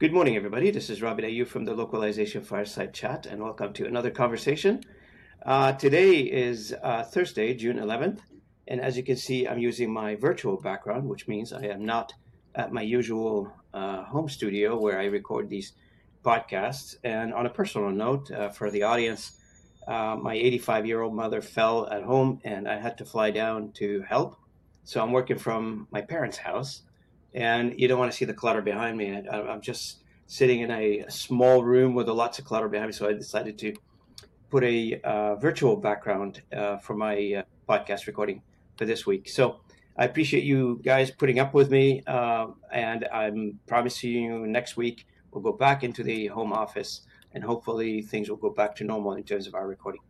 Good morning, everybody. This is Robbie Ayu from the Localization Fireside Chat, and welcome to another conversation. Today is Thursday, June 11th, and as you can see, I'm using my virtual background, which means I am not at my usual home studio where I record these podcasts. And on a personal note, for the audience, my 85-year-old mother fell at home, and I had to fly down to help. So I'm working from my parents' house, and you don't want to see the clutter behind me. I'm just sitting in a small room with lots of clutter behind me, so I decided to put a virtual background for my podcast recording for this week. So I appreciate you guys putting up with me, and I'm promising you next week we'll go back into the home office, and hopefully things will go back to normal in terms of our recording.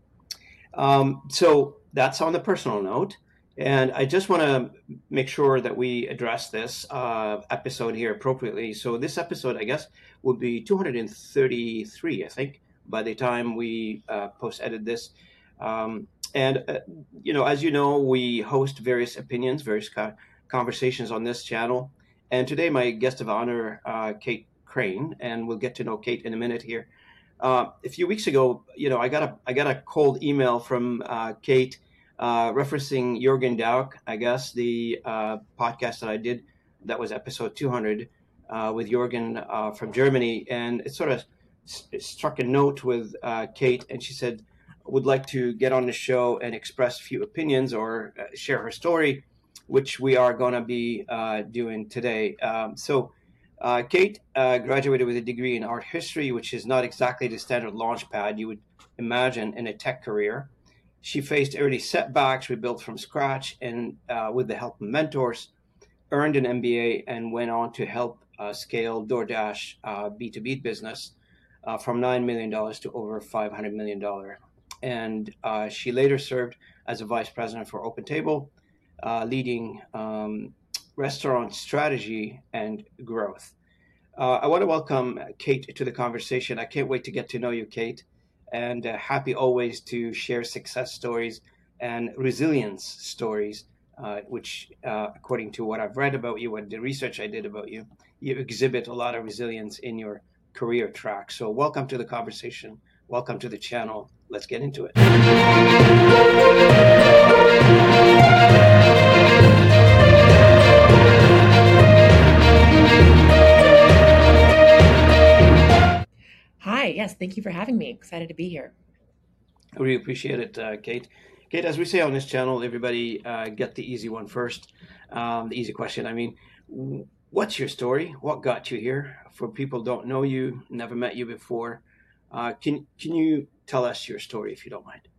So that's on the personal note. And I just want to make sure that we address this episode here appropriately. So this episode, I guess, will be 233, I think, by the time we post-edit this. And, as you know, we host various opinions, various conversations on this channel. And today, my guest of honor, Kate Crane, and we'll get to know Kate in a minute here. A few weeks ago, I got a cold email from Kate referencing Jürgen Dauk, I guess, the podcast that I did, that was episode 200 with Jürgen from Germany, and it sort of struck a note with Kate, and she said would like to get on the show and express a few opinions or share her story, which we are going to be doing today. Kate graduated with a degree in art history, which is not exactly the standard launch pad you would imagine in a tech career. She faced early setbacks, rebuilt from scratch, and with the help of mentors, earned an MBA and went on to help scale DoorDash B2B business from $9 million to over $500 million. And she later served as a vice president for OpenTable, leading restaurant strategy and growth. I want to welcome Kate to the conversation. I can't wait to get to know you, Kate, and happy always to share success stories and resilience stories, which, according to what I've read about you and the research I did about you, you exhibit a lot of resilience in your career track. So welcome to the conversation. Welcome to the channel. Let's get into it. Hi, yes, thank you for having me. Excited to be here. I really appreciate it, Kate. Kate, as we say on this channel, everybody get the easy one first, the easy question. I mean, what's your story? What got you here? For people who don't know you, never met you before, can you tell us your story if you don't mind?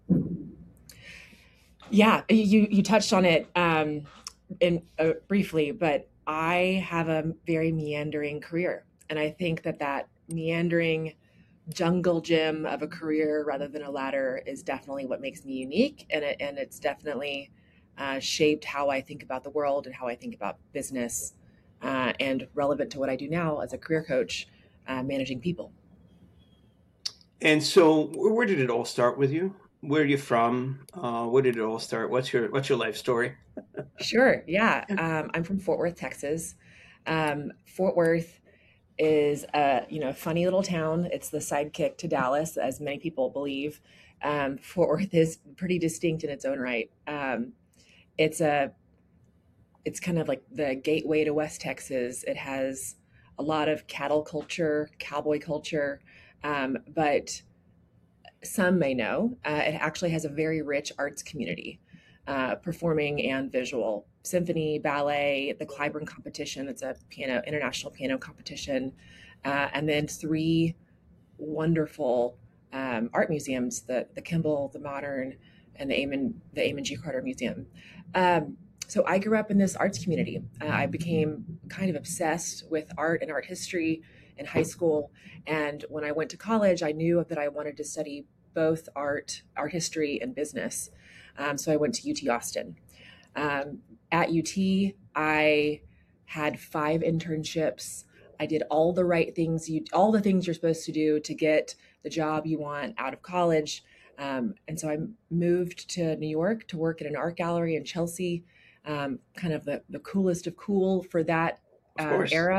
Yeah, you touched on it briefly, but I have a very meandering career, and I think that meandering jungle gym of a career rather than a ladder is definitely what makes me unique, and it's definitely shaped how I think about the world and how I think about business, and relevant to what I do now as a career coach, managing people. And so, where did it all start with you? Where are you from? Where did it all start? What's your life story? Sure, yeah. I'm from Fort Worth, Texas. Fort Worth is a funny little town. It's the sidekick to Dallas, as many people believe. Fort Worth is pretty distinct in its own right. It's a it's kind of like the gateway to West Texas. It has a lot of cattle culture, cowboy culture, but some may know it actually has a very rich arts community, performing and visual, symphony, ballet, the Clyburn competition. It's a international piano competition, and then three wonderful art museums: the Kimball, the Modern, and the Amon G. Carter Museum. So I grew up in this arts community. I became kind of obsessed with art and art history in high school, and when I went to college, I knew that I wanted to study both art history, and business. So I went to UT Austin. At UT, I had 5 internships. I did all the right things, all the things you're supposed to do to get the job you want out of college. And so I moved to New York to work at an art gallery in Chelsea, kind of the coolest of cool for that Of course. era.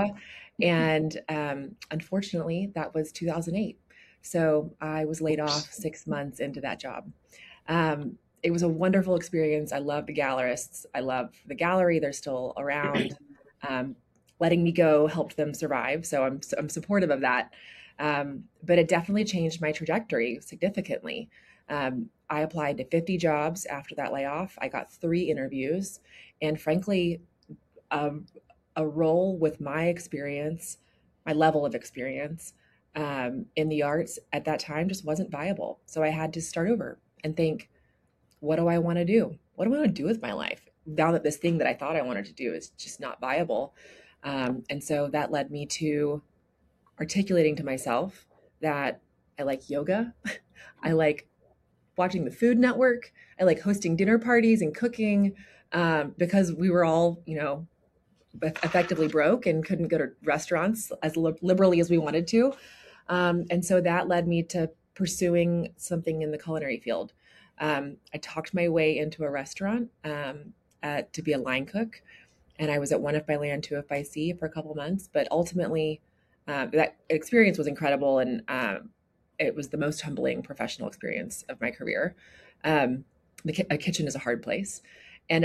And unfortunately, that was 2008. So I was laid off 6 months into that job. It was a wonderful experience. I love the gallerists. I love the gallery. They're still around. Um, Letting me go helped them survive. So I'm supportive of that. But it definitely changed my trajectory significantly. I applied to 50 jobs after that layoff. I got 3 interviews. And frankly, um, a role with my experience, my level of experience in the arts at that time just wasn't viable. So I had to start over and think, what do I want to do? What do I want to do with my life? Now that this thing that I thought I wanted to do is just not viable. And so that led me to articulating to myself that I like yoga. I like watching the Food Network. I like hosting dinner parties and cooking because we were all, effectively broke and couldn't go to restaurants as liberally as we wanted to. And so that led me to pursuing something in the culinary field. I talked my way into a restaurant to be a line cook, and I was at One If by Land, Two If by Sea for a couple months. But ultimately, that experience was incredible, and it was the most humbling professional experience of my career. A kitchen is a hard place, and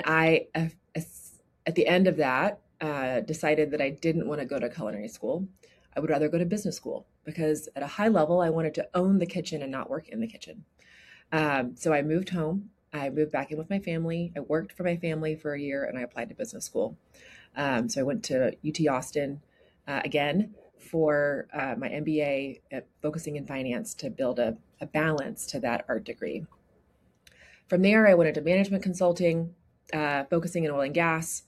at the end of that, decided that I didn't want to go to culinary school. I would rather go to business school because at a high level, I wanted to own the kitchen and not work in the kitchen. So I moved home. I moved back in with my family. I worked for my family for a year and I applied to business school. So I went to UT Austin again for my MBA, focusing in finance to build a balance to that art degree. From there, I went into management consulting, focusing in oil and gas.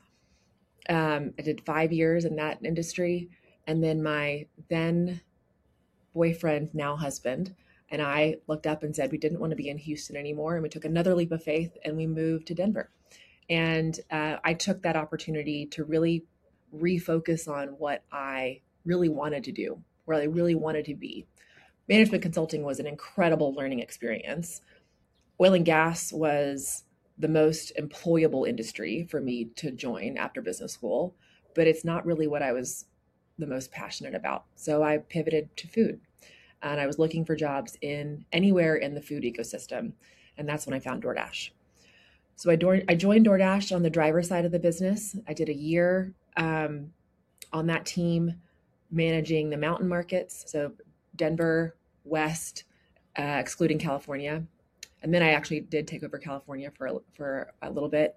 I did 5 years in that industry. And then my then boyfriend, now husband, and I looked up and said we didn't want to be in Houston anymore. And we took another leap of faith and we moved to Denver. And I took that opportunity to really refocus on what I really wanted to do, where I really wanted to be. Management consulting was an incredible learning experience. Oil and gas was the most employable industry for me to join after business school, but it's not really what I was the most passionate about. So I pivoted to food, and I was looking for jobs in anywhere in the food ecosystem. And that's when I found DoorDash. So I joined DoorDash on the driver side of the business. I did a year on that team managing the mountain markets. So Denver, West, excluding California. And then I actually did take over California for a little bit,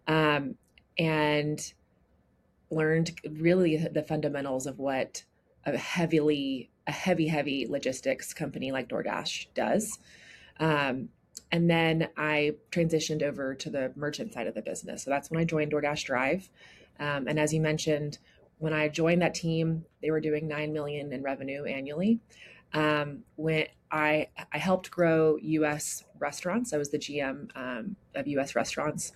and learned really the fundamentals of what a heavy logistics company like DoorDash does. And then I transitioned over to the merchant side of the business. So that's when I joined DoorDash Drive. And as you mentioned, when I joined that team, they were doing 9 million in revenue annually. When I helped grow U.S. restaurants, I was the GM of U.S. restaurants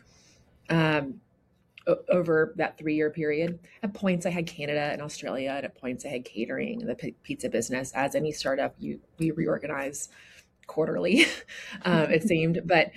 over that 3-year period. At points, I had Canada and Australia, and at points, I had catering and the pizza business. As any startup, we reorganize quarterly, it seemed. But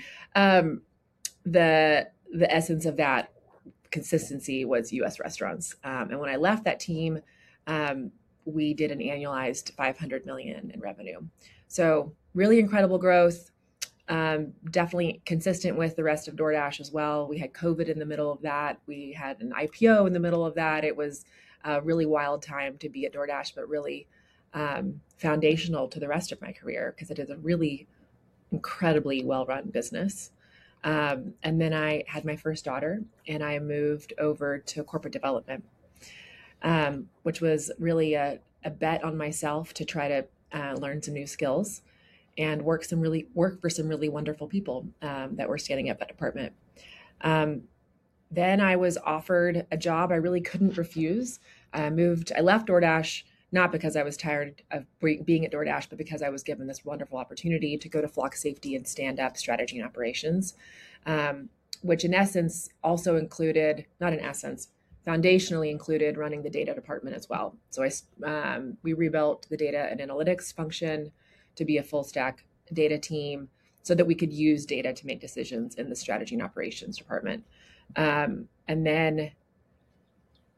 the essence of that consistency was U.S. restaurants. And when I left that team, we did an annualized 500 million in revenue. So really incredible growth, definitely consistent with the rest of DoorDash as well. We had COVID in the middle of that. We had an IPO in the middle of that. It was a really wild time to be at DoorDash, but really foundational to the rest of my career because it is a really incredibly well-run business. And then I had my first daughter and I moved over to corporate development, which was really a bet on myself to try to learn some new skills and work for some really wonderful people that were standing up that department. Then I was offered a job I really couldn't refuse. I left DoorDash not because I was tired of being at DoorDash, but because I was given this wonderful opportunity to go to Flock Safety and stand up strategy and operations, which in essence also included, not in essence, foundationally included running the data department as well. So we rebuilt the data and analytics function to be a full stack data team so that we could use data to make decisions in the strategy and operations department. And then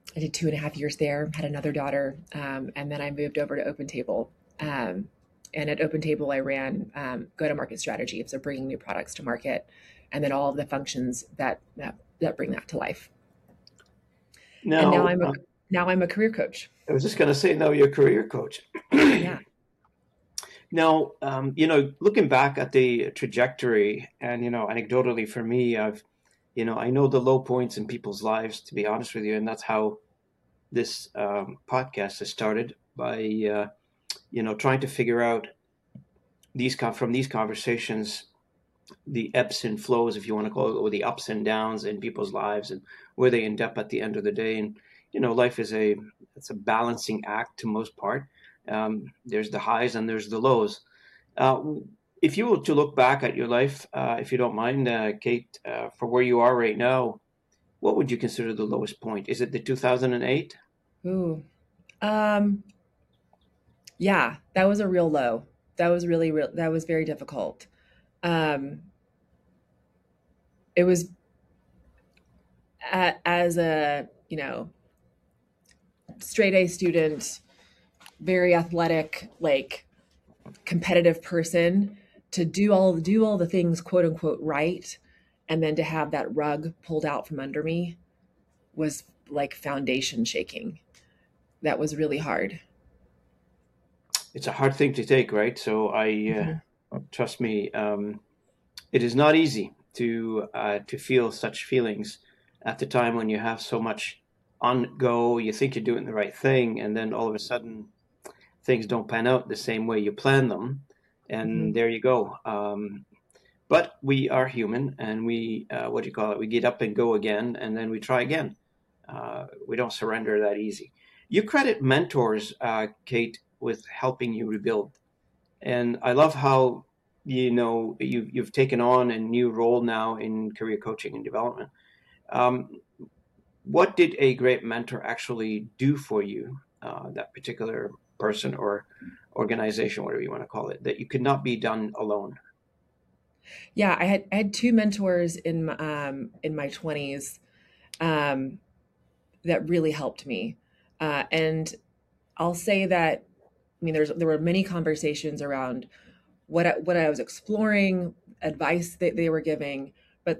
I did 2.5 years there, had another daughter, and then I moved over to OpenTable. Um, and at OpenTable, I ran go-to-market strategy, so bringing new products to market, and then all of the functions that bring that to life. And Now, now I'm a career coach. I was just going to say, now you're a career coach. Yeah. Now, looking back at the trajectory, and anecdotally for me, I know the low points in people's lives, to be honest with you, and that's how this podcast has started by trying to figure out from these conversations the ebbs and flows, if you want to call it, or the ups and downs in people's lives and where they end up at the end of the day. And life is it's a balancing act to most part. There's the highs and there's the lows. Uh, if you were to look back at your life, if you don't mind, Kate, for where you are right now, what would you consider the lowest point? Is it the 2008? Ooh. Um, yeah, that was a real low. That was really real. That was very difficult. Um, it was as a, straight A student, very athletic, like competitive person, to do all the things quote unquote right, and then to have that rug pulled out from under me was like foundation shaking. That was really hard. It's a hard thing to take, right? So Mhm. trust me, it is not easy to feel such feelings at the time when you have so much on go. You think you're doing the right thing, and then all of a sudden things don't pan out the same way you plan them, and Mhm. there you go. But we are human, and we what do you call it? We get up and go again, and then we try again. We don't surrender that easy. You credit mentors, Kate, with helping you rebuild, and I love how you've taken on a new role now in career coaching and development. Um, what did a great mentor actually do for you? That particular person or organization, whatever you want to call it, that you could not be done alone. Yeah, I had two mentors in my 20s, um, that really helped me. And I'll say that, I mean, there were many conversations around what I was exploring, advice that they were giving, but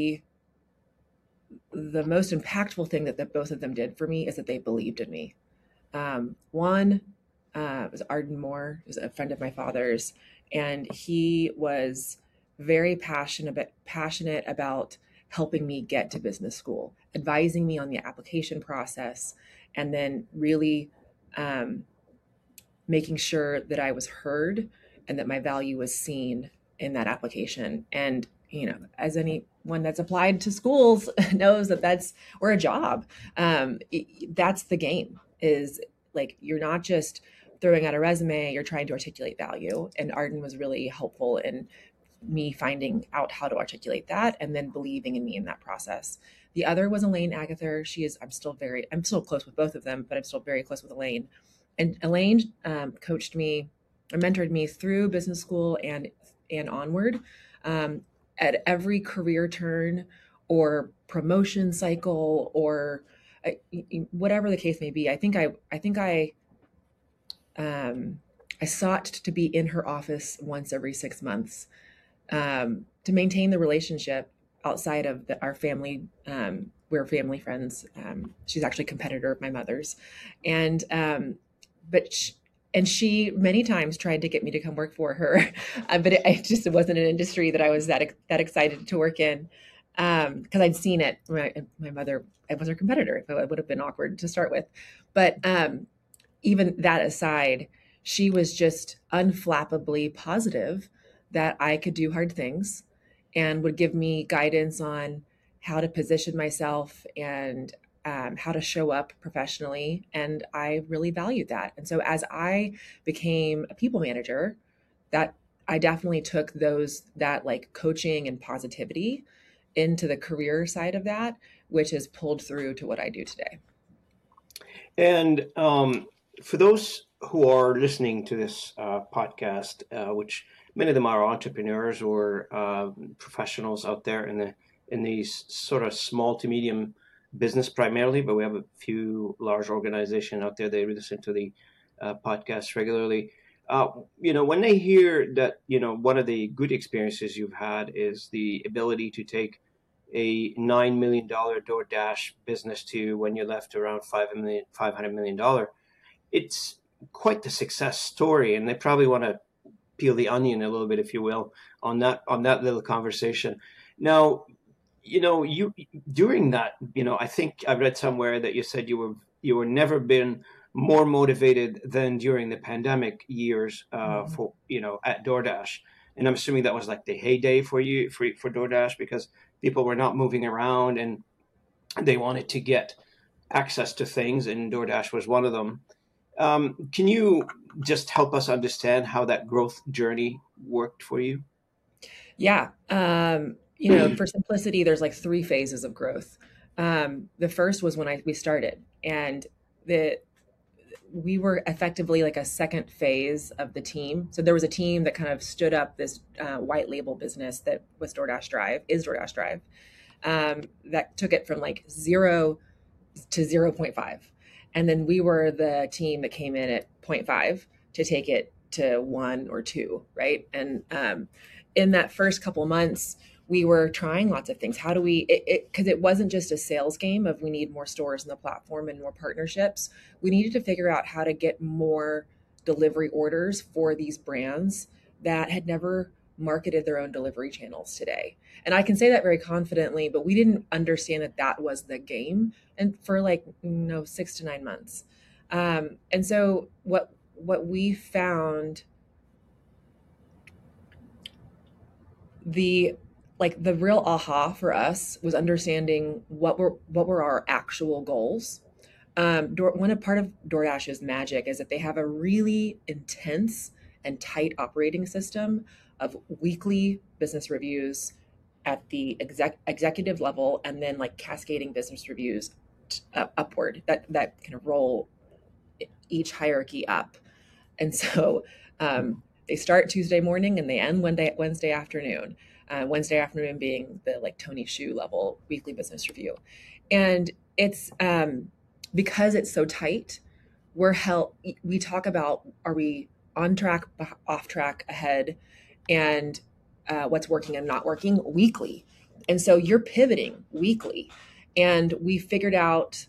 the most impactful thing that both of them did for me is that they believed in me. One was Arden Moore, who's a friend of my father's, and he was very passionate about helping me get to business school, advising me on the application process, and then really um, making sure that I was heard and that my value was seen in that application. And as anyone that's applied to schools knows, that's or a job, that's the game. Is like you're not just throwing out a resume; you're trying to articulate value. And Arden was really helpful in me finding out how to articulate that and then believing in me in that process. The other was Elaine Agather. I'm still close with both of them, but I'm still very close with Elaine. And Elaine coached me or mentored me through business school and onward, um, at every career turn or promotion cycle or whatever the case may be. Um, I sought to be in her office once every 6 months, to maintain the relationship outside of our family. We're family friends. She's actually a competitor of my mother's, and but sh and she many times tried to get me to come work for her, but it wasn't an industry that I was that excited to work in, because I'd seen it. My mother, I was her competitor, so it would have been awkward to start with. But even that aside, she was just unflappably positive that I could do hard things and would give me guidance on how to position myself and how to show up professionally. And I really valued that. And so as I became a people manager, that I definitely took that like coaching and positivity into the career side of that, which has pulled through to what I do today. And for those who are listening to this podcast, which many of them are entrepreneurs or professionals out there in these sort of small to medium business primarily, but we have a few large organizations out there. They listen to the podcast regularly. When they hear that, one of the good experiences you've had is the ability to take a $9 million DoorDash business to when you left around $500 million. It's quite the success story, and they probably want to peel the onion a little bit, if you will, on that little conversation. Now, you during that, I think I read somewhere that you said you were never been more motivated than during the pandemic years for at DoorDash. And I'm assuming that was like the heyday for you for DoorDash, because people were not moving around and they wanted to get access to things, and DoorDash was one of them. Can you just help us understand how that growth journey worked for you? Yeah. For simplicity, there's like three phases of growth. The first was when we started, and the we were effectively like a second phase of the team. So there was a team that kind of stood up this white label business that was DoorDash Drive, that took it from like 0 to 0.5. And then we were the team that came in at 0.5 to take it to 1 or 2, right? And in that first couple months, we were trying lots of things. How do we, because it wasn't just a sales game of we need more stores in the platform and more partnerships. We needed to figure out how to get more delivery orders for these brands that had never marketed their own delivery channels today. And I can say that very confidently, but we didn't understand that that was the game, and for like 6 to 9 months. And so what we found, the real aha for us was understanding what were our actual goals. One part of DoorDash's magic is that they have a really intense and tight operating system of weekly business reviews at the executive level, and then like cascading business reviews upward that kind of roll each hierarchy up. And so they start Tuesday morning and they end Wednesday afternoon. Wednesday afternoon being the like Tony Xu level weekly business review. And it's because it's so tight, we talk about, are we on track, off track, ahead, and what's working and not working weekly. And so you're pivoting weekly. And we figured out,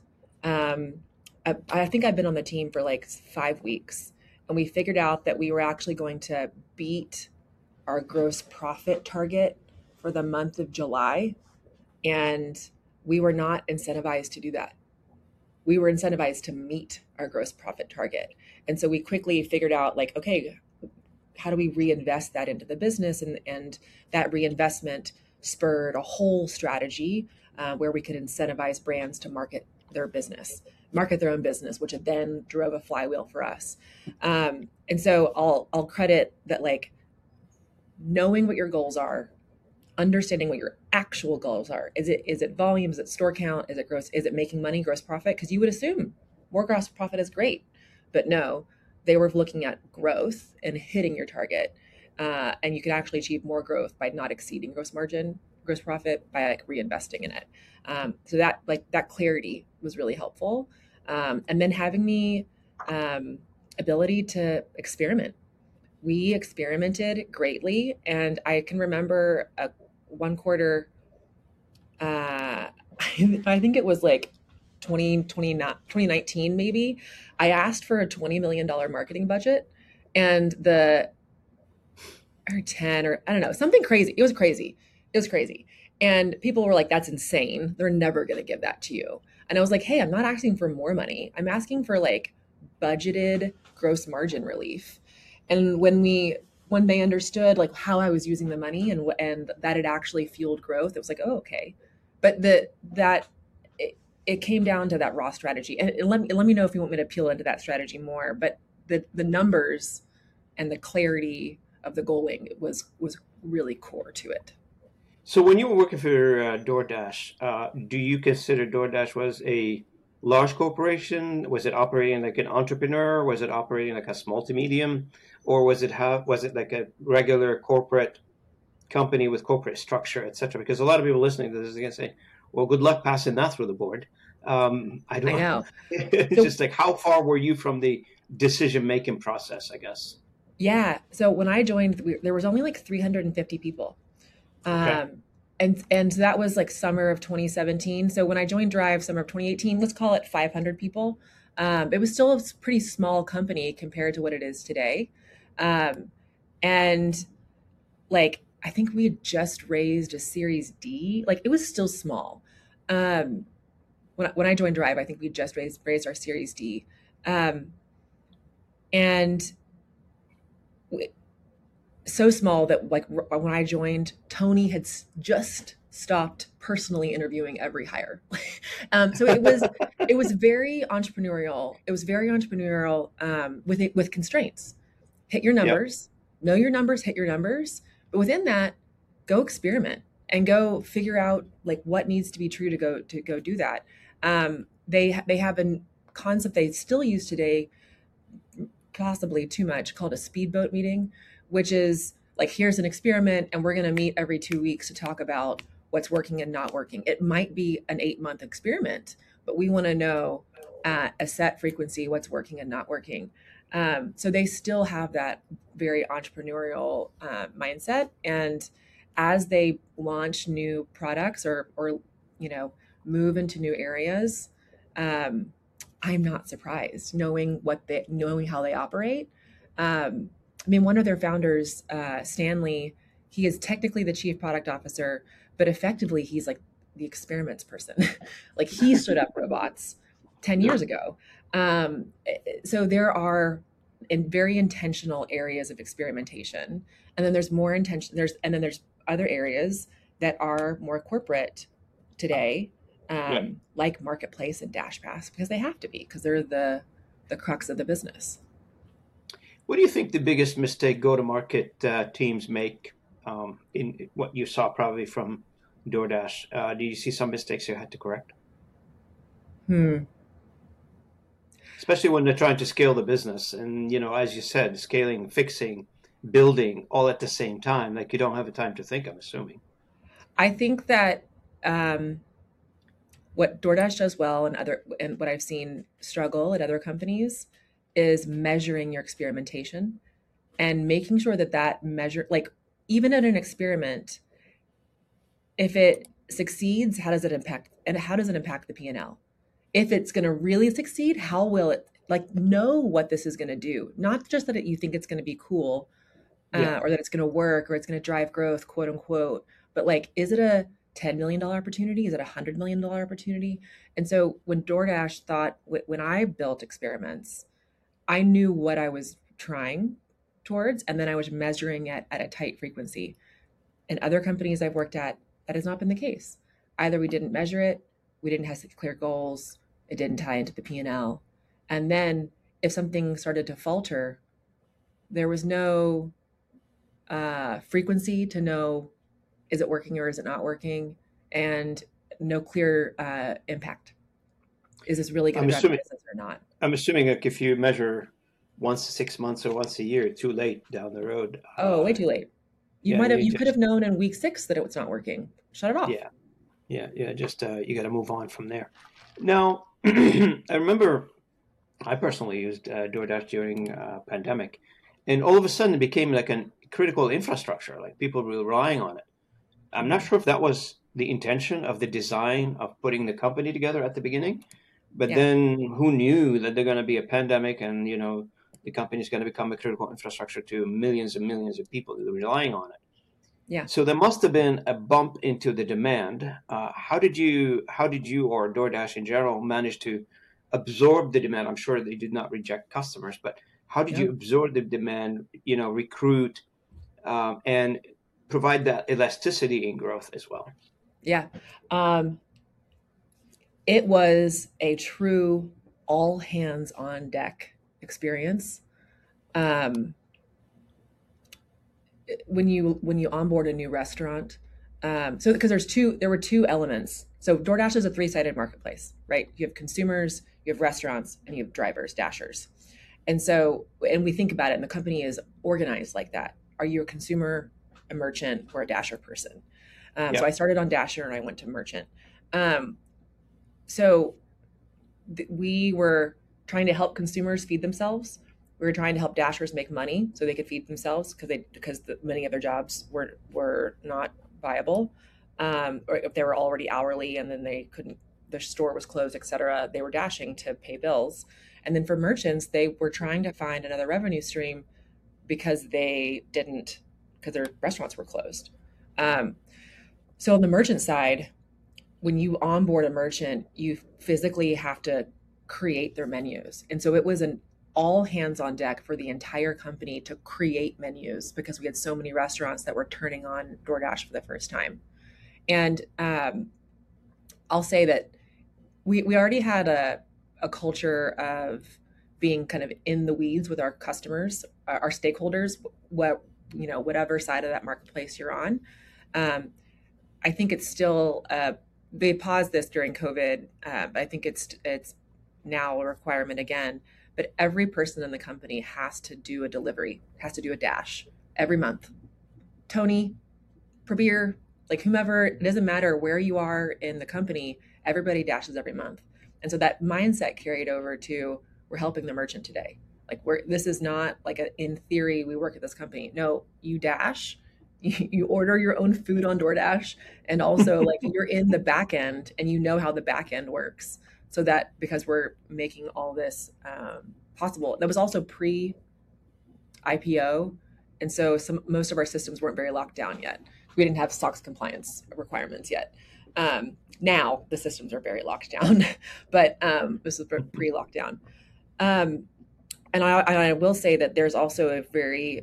I think I've been on the team for like 5 weeks, and we figured out that we were actually going to beat our gross profit target for the month of July. And we were not incentivized to do that. We were incentivized to meet our gross profit target. And so we quickly figured out like, okay, how do we reinvest that into the business? And that reinvestment spurred a whole strategy where we could incentivize brands to market their own business, which then drove a flywheel for us. And so I'll credit that, like, knowing what your goals are, understanding what your actual goals are. Is it volume? Is it store count? Is it gross? Is it making money, gross profit? Because you would assume more gross profit is great, but no, they were looking at growth and hitting your target. And you could actually achieve more growth by not exceeding gross profit, by like reinvesting in it. So that clarity was really helpful. And then having the ability to experiment. We experimented greatly. And I can remember one quarter, I think it was like 2019 maybe, I asked for a $20 million marketing budget, and or 10, or I don't know, something crazy. It was crazy. And people were like, that's insane. They're never going to give that to you. And I was like, hey, I'm not asking for more money. I'm asking for like budgeted gross margin relief. And when they understood like how I was using the money and that it actually fueled growth, it was like, oh, okay. But it came down to that raw strategy. And let me know if you want me to peel into that strategy more. But the numbers and the clarity of the goaling was really core to it. So when you were working for DoorDash, do you consider DoorDash was a large corporation? Was it operating like an entrepreneur? Was it operating like a small to medium? Or was it like a regular corporate company with corporate structure, et cetera? Because a lot of people listening to this is going to say, Well, good luck passing that through the board. I I don't. know. It's So just like, how far were you from the decision making process? I guess. yeah, so when I joined, there was only like 350 people. Okay. Um, and that was like summer of 2017. So when I joined Drive, summer of 2018, let's call it 500 people. It was still a pretty small company compared to what it is today. Um, and like I think we had just raised a Series D. Like it was still small. Um, when I joined Drive, I think we just raised our Series D. Um, and so small that like when I joined, Tony had just stopped personally interviewing every hire. So it was very entrepreneurial. It was very entrepreneurial with constraints. Hit your Yep. numbers, know your numbers, hit your numbers. But within that, go experiment and go figure out like what needs to be true to go do that. They have a concept they still use today, possibly too much, called a speedboat meeting, which is like here's an experiment and we're going to meet every 2 weeks to talk about what's working and not working. It might be an 8-month experiment, but we want to know at a set frequency what's working and not working. So they still have that very entrepreneurial mindset, and as they launch new products or you know move into new areas, um, I'm not surprised knowing how they operate. I mean, one of their founders, Stanley, he is technically the chief product officer, but effectively he's like the experiments person. Like he stood up robots 10 years ago. So there are very intentional areas of experimentation, and then there's more intention. There's other areas that are more corporate today, Yeah. like Marketplace and DashPass, because they have to be because they're the crux of the business. What do you think the biggest mistake go-to-market teams make in what you saw probably from DoorDash? Do you see some mistakes you had to correct, Hmm. especially when they're trying to scale the business? And as you said, scaling, fixing, building, all at the same time. Like you don't have the time to think. I'm assuming. I think that what DoorDash does well and what I've seen struggle at other companies is measuring your experimentation and making sure that that measure like even at an experiment, if it succeeds, how does it impact the P&L? If it's going to really succeed, how will it like know what this is going to do? Not just that you think it's going to be cool, Yeah. or that it's going to work or it's going to drive growth, quote unquote. But like, is it a $10 million opportunity? Is it $100 million opportunity? And so when DoorDash thought, when I built experiments, I knew what I was trying towards, and then I was measuring it at a tight frequency. In other companies I've worked at, that has not been the case. Either we didn't measure it, we didn't have clear goals, it didn't tie into the P&L. And then if something started to falter, there was no frequency to know is it working or is it not working, and no clear impact. Is this really going I'm to drive the assuming. business or not? I'm assuming like if you measure once 6 months or once a year, too late down the road. Oh, way too late. Yeah. You You could have just. known in week 6 that it was not working. Shut it off. Yeah. Yeah. Yeah. Just you got to move on from there. Now, I remember I personally used DoorDash during pandemic, and all of a sudden it became like a critical infrastructure. Like people were relying on it. I'm not Mhm. sure if that was the intention of the design of putting the company together at the beginning, but Yeah. then who knew that they're going to be a pandemic and the company is going to become a critical infrastructure to millions and millions of people who are relying on it. Yeah. So there must have been a bump into the demand. How did you or DoorDash in general manage to absorb the demand? I'm sure they did not reject customers, but how did you Nope. absorb the demand? Recruit and provide that elasticity in growth as well. Yeah. Um, it was a true all hands on deck experience. Um, when you onboard a new restaurant, so because there were two elements. So DoorDash is a three-sided marketplace, right? You have consumers, you have restaurants, and you have drivers, dashers. And we think about it, and the company is organized like that. Are you a consumer, a merchant, or a dasher person? So Yeah. I started on dasher and I went to merchant. Um, so we were trying to help consumers feed themselves. We were trying to help dashers make money so they could feed themselves because many of their jobs were not viable, or if they were already hourly and then they couldn't, their store was closed, etc. They were dashing to pay bills, and then for merchants, they were trying to find another revenue stream because they didn't because their restaurants were closed. Um, so on the merchant side, when you onboard a merchant, you physically have to create their menus. And so it was an all hands on deck for the entire company to create menus because we had so many restaurants that were turning on DoorDash for the first time. And I'll say that we already had a culture of being kind of in the weeds with our customers, our stakeholders, whatever side of that marketplace you're on. Um, I think it's still they paused this during COVID. I think it's now a requirement again. But every person in the company has to do a delivery, has to do a dash every month. Tony, Prabir, like whomever, it doesn't matter where you are in the company, everybody dashes every month. And so that mindset carried over to we're helping the merchant today. Like this is not like in theory, we work at this company. No, you dash, you order your own food on DoorDash, and also like you're in the back end and you know how the back end works. So that because we're making all this possible, that was also pre IPO, and so most of our systems weren't very locked down yet. We didn't have SOX compliance requirements yet. Now the systems are very locked down, but this is pre-lockdown. And I will say that there's also a very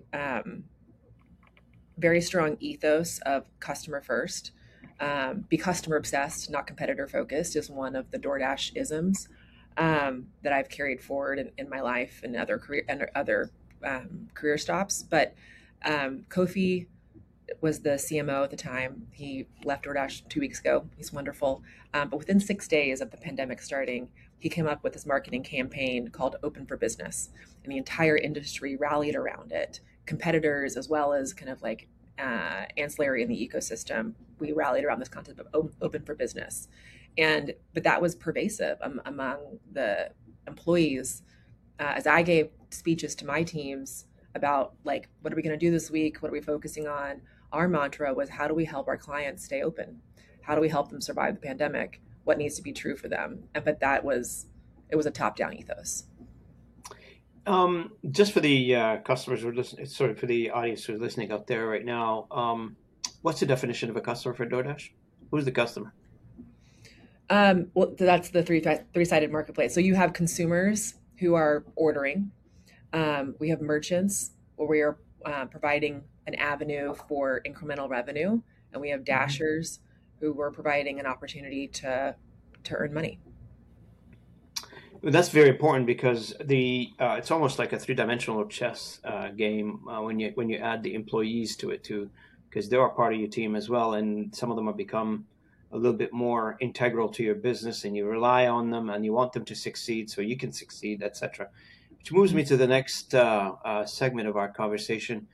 very strong ethos of customer first. Be customer obsessed, not competitor focused, is one of the DoorDash isms that I've carried forward in my life and other career stops. But Kofi was the CMO at the time. He left DoorDash 2 weeks ago. He's wonderful. But within 6 days of the pandemic starting, he came up with this marketing campaign called Open for Business. And the entire industry rallied around it. Competitors, as well as kind of like ancillary in the ecosystem, we rallied around this concept of Open for Business. But that was pervasive among the employees. As I gave speeches to my teams about like, what are we going to do this week? What are we focusing on? Our mantra was, how do we help our clients stay open? How do we help them survive the pandemic? What needs to be true for them? But it was a top-down ethos. Just for the customers who are listening, sorry, for the audience who's listening out there right now, what's the definition of a customer for DoorDash? Who's the customer? Well, that's the three-sided marketplace. So you have consumers who are ordering. We have merchants where we are providing an avenue for incremental revenue, and we have dashers who were providing an opportunity to earn money. That's very important because it's almost like a three-dimensional chess game when you add the employees to it too, because they're a part of your team as well, and some of them have become a little bit more integral to your business, and you rely on them, and you want them to succeed so you can succeed, etc. Which moves me to the next segment of our conversation.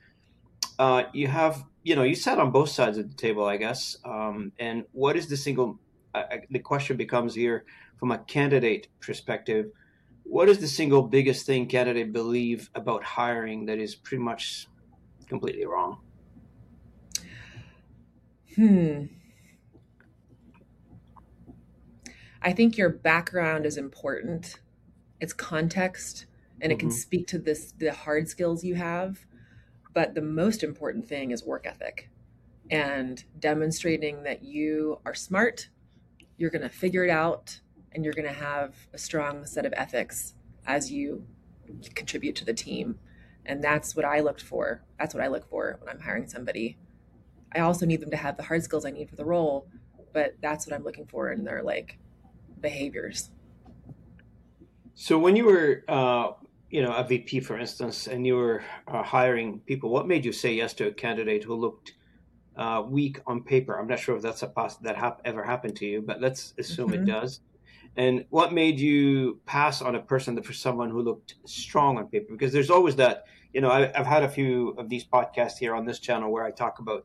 You sat on both sides of the table, I guess, and what is the single? The question becomes here, from a candidate perspective, what is the single biggest thing candidates believe about hiring that is pretty much completely wrong? I think your background is important. It's context, and it can speak to the hard skills you have. But the most important thing is work ethic and demonstrating that you are smart, you're going to figure it out, and you're going to have a strong set of ethics as you contribute to the team. And that's what I looked for. That's what I look for when I'm hiring somebody. I also need them to have the hard skills I need for the role, but that's what I'm looking for in their like behaviors. So when you were, a VP, for instance, and you were hiring people, what made you say yes to a candidate who looked weak on paper? I'm not sure if that's ever happened to you, but let's assume it does. And what made you pass on a person for someone who looked strong on paper? Because there's always that, I've had a few of these podcasts here on this channel where I talk about,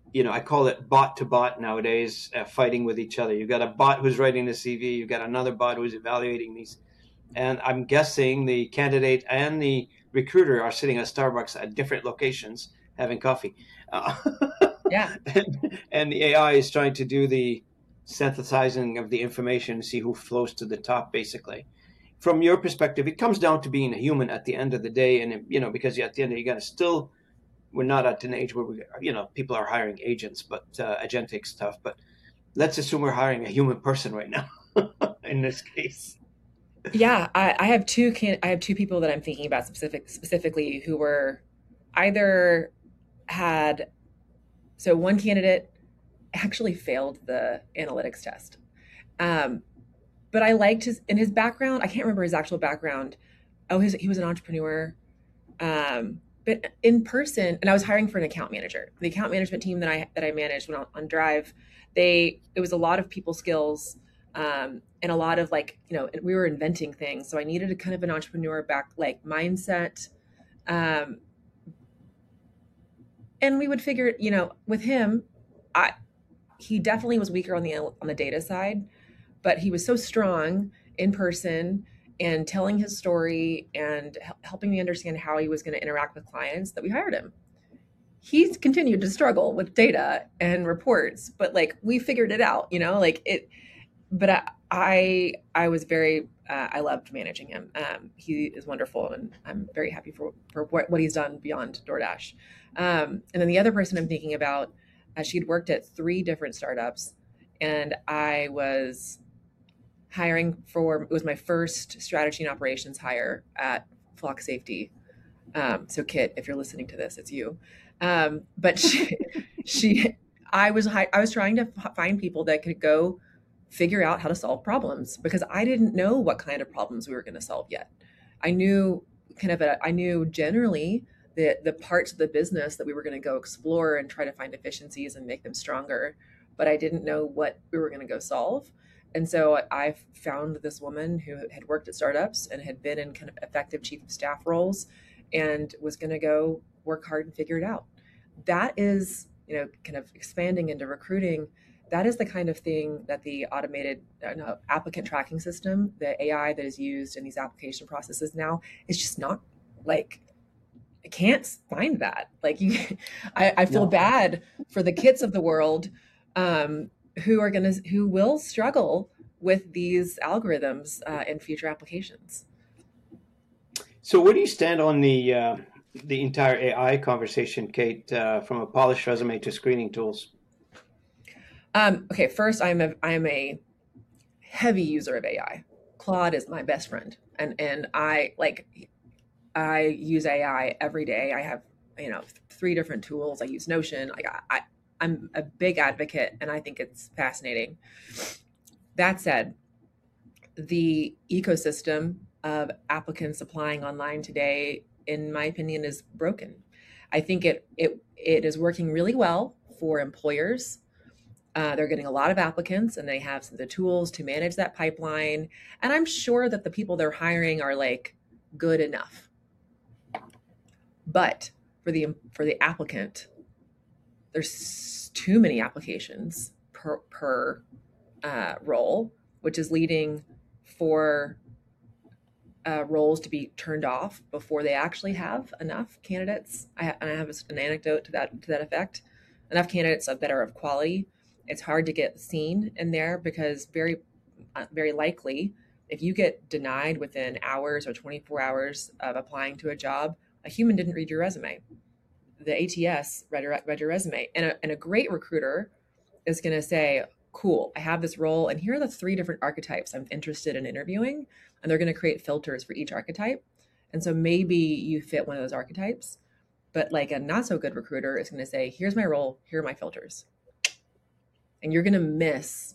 I call it bot to bot nowadays, fighting with each other. You've got a bot who's writing the CV, you've got another bot who's evaluating these. And I'm guessing the candidate and the recruiter are sitting at Starbucks at different locations having coffee. Uh, Yeah. and the AI is trying to do the synthesizing of the information, see who flows to the top, basically. From your perspective, it comes down to being a human at the end of the day. And, because at the end, you got to still, we're not at an age where people are hiring agents, but agentic stuff. But let's assume we're hiring a human person right now in this case. Yeah, I have two people that I'm thinking about specifically who were either had so one candidate actually failed the analytics test. Um, but I liked his background. I can't remember his actual background. Oh, he was an entrepreneur. But in person, and I was hiring for an account manager. The account management team that I managed when on Drive, it was a lot of people skills, and a lot of we were inventing things. So I needed a kind of an entrepreneur mindset. Um, and we would figure, with him, I he definitely was weaker on the data side, but he was so strong in person and telling his story and helping me understand how he was going to interact with clients that we hired him. He's continued to struggle with data and reports, but we figured it out, like it. But I was very I loved managing him. He is wonderful, and I'm very happy for what he's done beyond DoorDash. And then the other person I'm thinking about, she'd worked at 3 different startups, and I was hiring for, it was my first strategy and operations hire at Flock Safety. So Kit, if you're listening to this, it's you. But I was trying to find people that could go figure out how to solve problems, because I didn't know what kind of problems we were going to solve yet. I knew I knew generally the parts of the business that we were going to go explore and try to find efficiencies and make them stronger, but I didn't know what we were going to go solve. And so I found this woman who had worked at startups and had been in kind of effective chief of staff roles and was going to go work hard and figure it out. That is, kind of expanding into recruiting. That is the kind of thing that the automated applicant tracking system, the AI that is used in these application processes now, is just not like, I can't find that. I feel No. bad for the kids of the world, who will struggle with these algorithms in future applications. So where do you stand on the entire AI conversation, Kate, from a polished resume to screening tools? Okay, first, I'm a heavy user of AI. Claude is my best friend, and I use AI every day. I have 3 different tools. I use Notion. I'm a big advocate, and I think it's fascinating. That said, the ecosystem of applicants applying online today, in my opinion, is broken. I think it is working really well for employers. They're getting a lot of applicants, and they have the tools to manage that pipeline. And I'm sure that the people they're hiring are good enough. But for the applicant, there's too many applications per role, which is leading for roles to be turned off before they actually have enough candidates. I have an anecdote to that effect. Enough candidates that are of quality. It's hard to get seen in there because very likely, if you get denied within hours or 24 hours of applying to a job, a human didn't read your resume. The ATS read your resume, and a great recruiter is going to say, cool, I have this role, and here are the 3 different archetypes I'm interested in interviewing, and they're going to create filters for each archetype. And so maybe you fit one of those archetypes, but a not so good recruiter is going to say, here's my role, here are my filters. And you're going to miss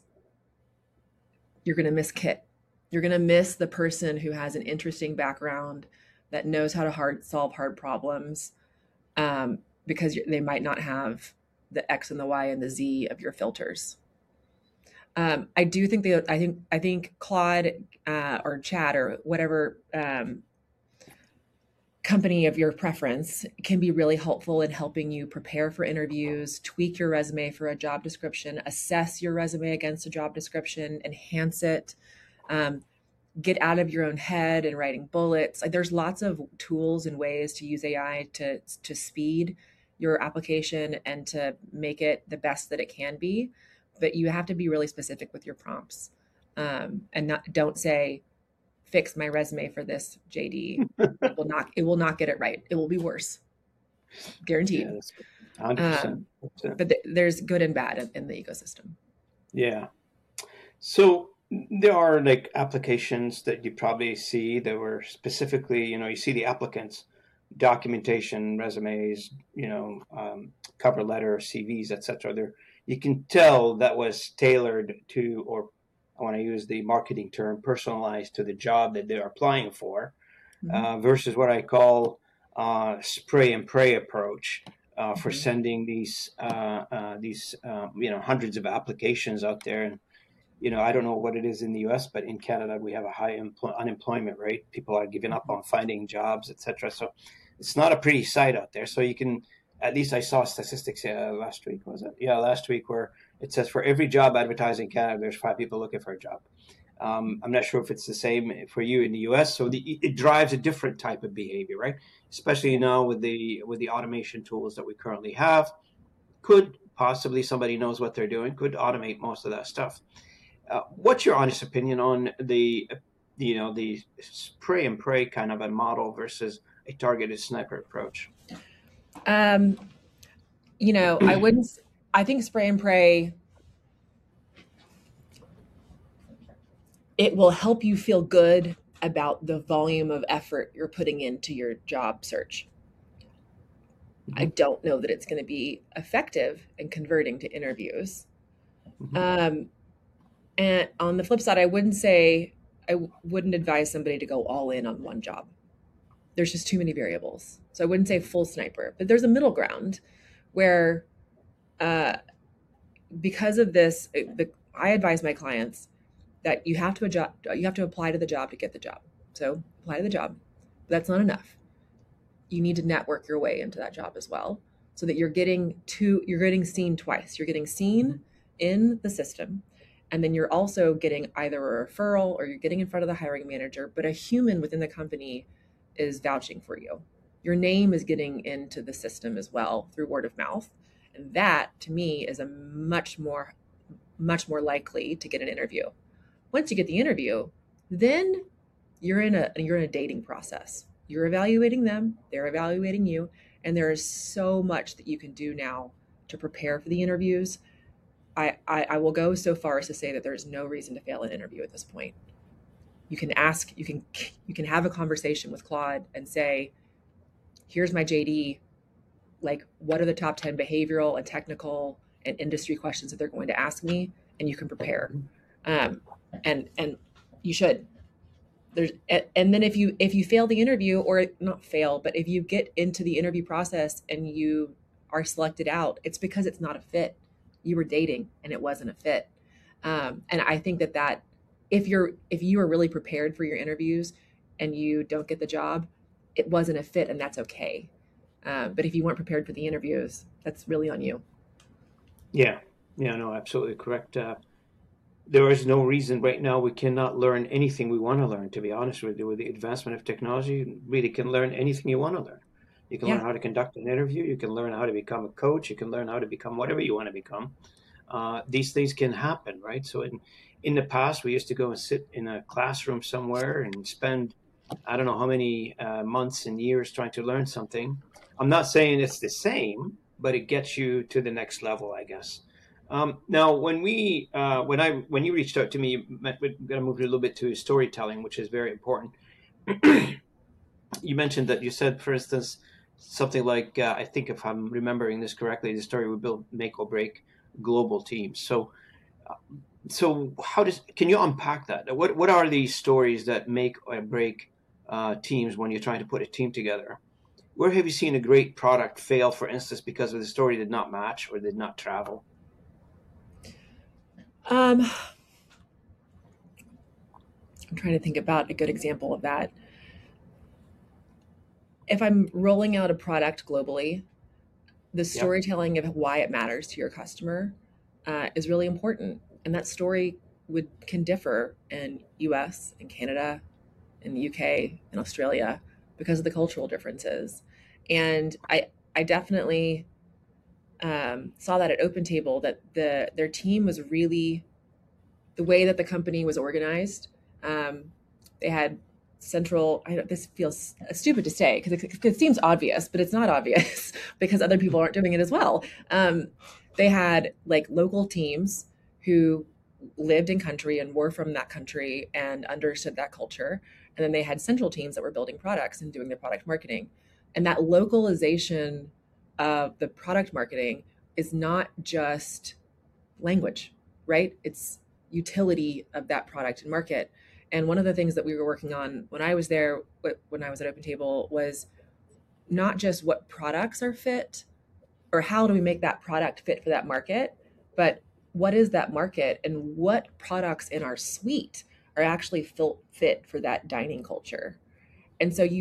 Kit. You're going to miss the person who has an interesting background, that knows how to solve hard problems, because they might not have the X and the Y and the Z of your filters. I do think I think Claude or Chat or whatever company of your preference can be really helpful in helping you prepare for interviews, tweak your resume for a job description, assess your resume against a job description, enhance it, um, get out of your own head and writing bullets. Like, there's lots of tools and ways to use AI to speed your application and to make it the best that it can be. But you have to be really specific with your prompts, and don't say, fix my resume for this JD. It will not get it right. It will be worse, Yeah, guaranteed. that's 100%. Um, but there's good and bad in the ecosystem. Yeah. So there are like applications that you probably see that were specifically, you see the applicants, documentation, resumes, cover letter, CVs, etc. There, you can tell that was tailored to, or I want to use the marketing term, personalized to the job that they're applying for, Mm-hmm. versus what I call spray and pray approach. For Mm-hmm. sending these hundreds of applications out there. And I don't know what it is in the U.S., but in Canada we have a high unemployment rate. People are giving up on finding jobs, etc. So it's not a pretty sight out there. So you can, at least I saw statistics last week, was it? Yeah, last week, where it says for every job advertised in Canada, there's 5 people looking for a job. I'm not sure if it's the same for you in the U.S. So it drives a different type of behavior, right? Especially now with the automation tools that we currently have. Could possibly, somebody knows what they're doing, could automate most of that stuff. What's your honest opinion on the spray and pray kind of a model versus a targeted sniper approach? Um, I wouldn't. I think spray and pray, it will help you feel good about the volume of effort you're putting into your job search. I Mm-hmm. don't know that it's going to be effective in converting to interviews. Mm-hmm. Um, and on the flip side, I wouldn't advise somebody to go all in on one job. There's just too many variables. So I wouldn't say full sniper, but there's a middle ground where, uh, because of this, I advise my clients that you have to apply to the job to get the job. So apply to the job. But that's not enough. You need to network your way into that job as well, so that you're getting seen twice. You're getting seen in the system, and then you're also getting either a referral, or you're getting in front of the hiring manager, but a human within the company is vouching for you. Your name is getting into the system as well through word of mouth. And that, to me, is a much more likely to get an interview. Once you get the interview, then you're in a dating process. You're evaluating them, they're evaluating you, and there is so much that you can do now to prepare for the interviews. I will go so far as to say that there's no reason to fail an interview at this point. You can ask, you can have a conversation with Claude and say, here's my JD. Like, what are the top 10 behavioral and technical and industry questions that they're going to ask me? And you can prepare. Um, and you should. And then if you fail the interview, or not fail, but if you get into the interview process and you are selected out, it's because it's not a fit. You were dating and it wasn't a fit. And I think that if you are really prepared for your interviews and you don't get the job, it wasn't a fit, and that's okay. But if you weren't prepared for the interviews, that's really on you. Yeah, yeah, no, absolutely correct. There is no reason right now we cannot learn anything we want to learn. To be honest with you, with the advancement of technology, you really can learn anything you want to learn. You can learn Yeah. how to conduct an interview. You can learn how to become a coach. You can learn how to become whatever you want to become. These things can happen, right? So in the past, we used to go and sit in a classroom somewhere and spend, I don't know how many months and years trying to learn something. I'm not saying it's the same, but it gets you to the next level, I guess. Now, when you reached out to me, we're going to move a little bit to storytelling, which is very important. You mentioned that you said, for instance, something like, I think if I'm remembering this correctly, the story would build, make or break global teams. So can you unpack that? What are these stories that make or break teams when you're trying to put a team together? Where have you seen a great product fail, for instance, because of the story did not match or did not travel? Um, I'm trying to think about a good example of that. if I'm rolling out a product globally, the Yep. storytelling of why it matters to your customer is really important, and that story would can differ in U.S. and Canada, in the UK and Australia because of the cultural differences. And I definitely saw that at OpenTable that their team was really the way that the company was organized. Um, they had central. This feels stupid to say because it seems obvious, but it's not obvious because other people aren't doing it as well. They had like local teams who lived in country and were from that country and understood that culture, and then they had central teams that were building products and doing their product marketing. And that localization of the product marketing is not just language, right? It's utility of that product and market. And one of the things that we were working on when I was there, when I was at OpenTable, was not just what products are fit or how do we make that product fit for that market, but what is that market and what products in our suite are actually fit for that dining culture. And so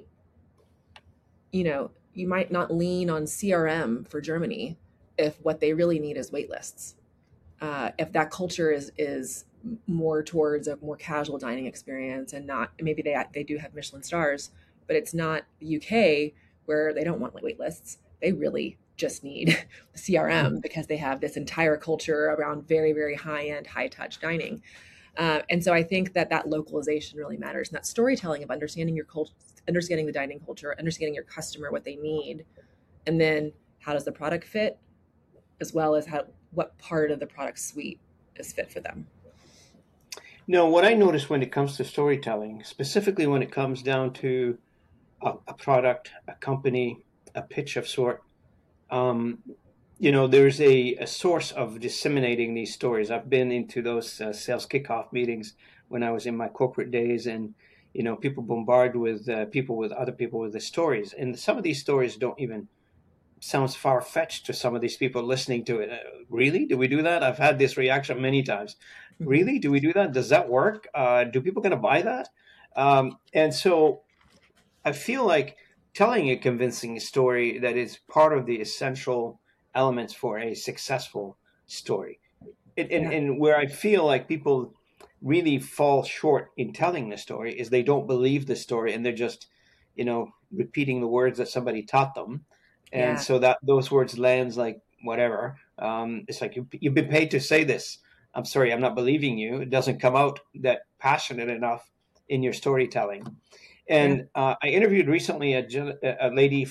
you might not lean on CRM for Germany if what they really need is wait lists. If that culture is more towards a more casual dining experience and not maybe they do have Michelin stars, but it's not the UK where they don't want wait lists. They really just need the CRM because they have this entire culture around very, very high end, high touch dining. And so I think that localization really matters, and that storytelling of understanding your culture, understanding the dining culture, understanding your customer, what they need, and then how does the product fit, as well as what part of the product suite is fit for them. No, what I notice when it comes to storytelling, specifically when it comes down to a product, a company, a pitch of sort, um, there's a source of disseminating these stories. I've been into those sales kickoff meetings when I was in my corporate days, and people bombard with other people with the stories, and some of these stories don't even sounds far fetched to some of these people listening to it. Really? Do we do that? I've had this reaction many times. Mm-hmm. Really? Do we do that? Does that work? Do people going to buy that? And so I feel like telling a convincing story that is part of the essential elements for a successful story. Yeah. And where I feel like people really fall short in telling the story is they don't believe the story and they're just, repeating the words that somebody taught them. And Yeah. so that those words lands like whatever. It's like you've been paid to say this. I'm sorry, I'm not believing you. It doesn't come out that passionate enough in your storytelling. Yeah. And I interviewed recently a lady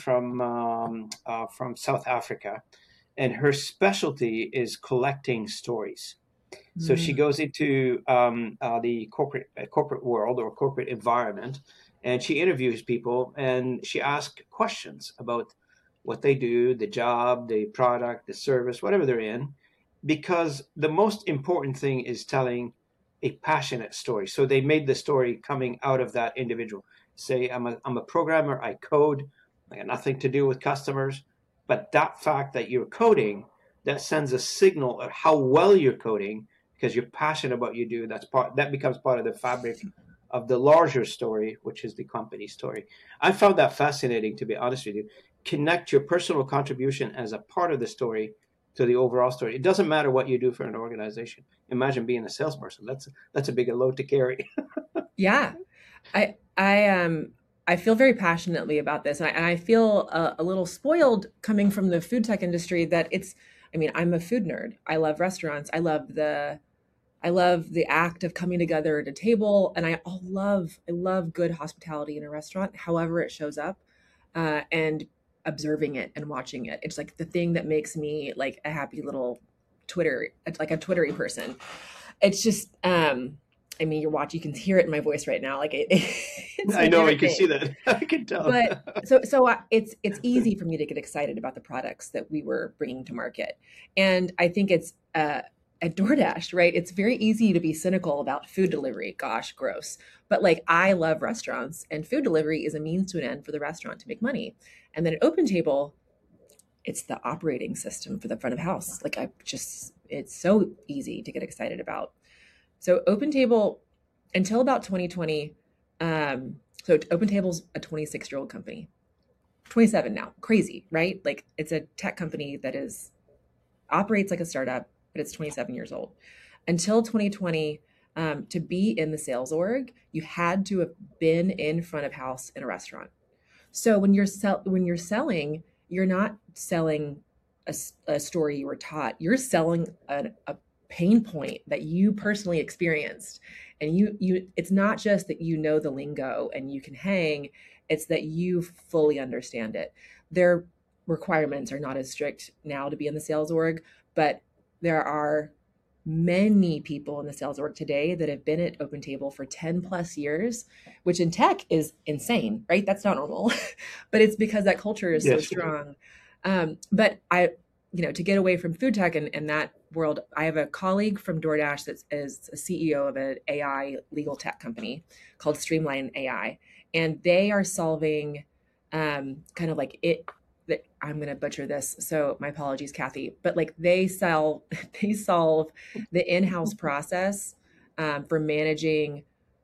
from South Africa, and her specialty is collecting stories. So she Mm. goes into the corporate world or corporate environment, and she interviews people, and she asks questions about what they do, the job, the product, the service, whatever they're in, because the most important thing is telling a passionate story. So they made the story coming out of that individual. Say, I'm a programmer, I code, I got nothing to do with customers, but that fact that you're coding, that sends a signal of how well you're coding because you're passionate about what you do. That becomes part of the fabric of the larger story, which is the company story. I found that fascinating, to be honest with you. Connect your personal contribution as a part of the story to the overall story. It doesn't matter what you do for an organization. Imagine being a salesperson. That's a big load to carry. Yeah. I feel very passionately about this, and I feel a little spoiled coming from the food tech industry. That it's, I mean, I'm a food nerd. I love restaurants. I love the act of coming together at a table, and I love good hospitality in a restaurant, however it shows up, and observing it and watching it. It's like the thing that makes me like a happy little like a Twittery person. It's just, I mean, you can hear it in my voice right now. Like it's I my know, I favorite can see thing. that. I can tell. But it's easy for me to get excited about the products that we were bringing to market, and I think it's at DoorDash, right? It's very easy to be cynical about food delivery. Gosh, gross. But like, I love restaurants, and food delivery is a means to an end for the restaurant to make money. And then at OpenTable, it's the operating system for the front of house. Like, it's so easy to get excited about. So OpenTable, until about 2020, so OpenTable's a 26-year-old company. 27 now. Crazy, right? Like it's a tech company that is operates like a startup, but it's 27 years old. Until 2020, to be in the sales org, you had to have been in front of house in a restaurant. So when you're selling, you're not selling a story you were taught. You're selling a pain point that you personally experienced, and you it's not just that you know the lingo and you can hang. It's that you fully understand it. Their requirements are not as strict now to be in the sales org, but there are many people in the sales org today that have been at OpenTable for 10 plus years, which in tech is insane, right? That's not normal, but it's because that culture is so Yes. strong. But to get away from food tech and that world, I have a colleague from DoorDash that is a CEO of an AI legal tech company called Streamline AI. And they are solving kind of like it, that I'm going to butcher this. So my apologies, Kathy, but like they solve the in-house process for managing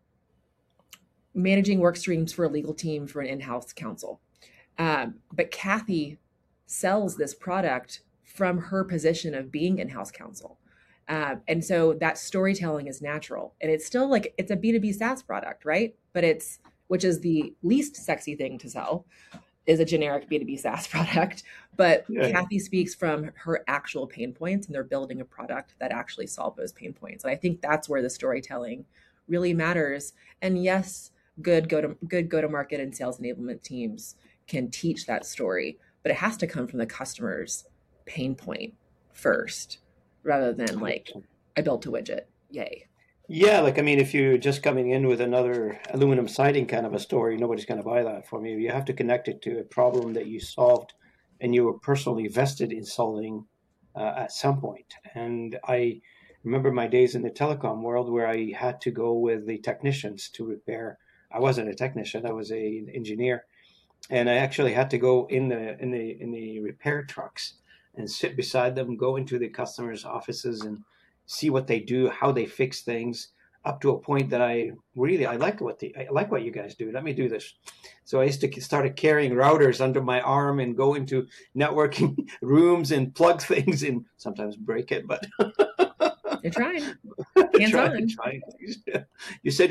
work streams for a legal team for an in-house counsel. But Kathy sells this product from her position of being in-house counsel. And so that storytelling is natural, and it's still like, it's a B2B SaaS product, right? But which is the least sexy thing to sell, is a generic B2B SaaS product. But Yeah. Kathy speaks from her actual pain points, and they're building a product that actually solve those pain points. And I think that's where the storytelling really matters. And yes, good go to market and sales enablement teams can teach that story, but it has to come from the customer's pain point first, rather than like, I built a widget, yay. Yeah, like I mean, if you're just coming in with another aluminum siding kind of a story, nobody's going to buy that from you. You have to connect it to a problem that you solved and you were personally vested in solving at some point. And I remember my days in the telecom world where I had to go with the technicians to repair. I wasn't a technician; I was an engineer, and I actually had to go in the repair trucks and sit beside them, go into the customers' offices and see what they do, how they fix things, up to a point that I like what you guys do. Let me do this. So I used to started carrying routers under my arm and go into networking rooms and plug things and sometimes break it, but You're trying. Hands on. trying things. You said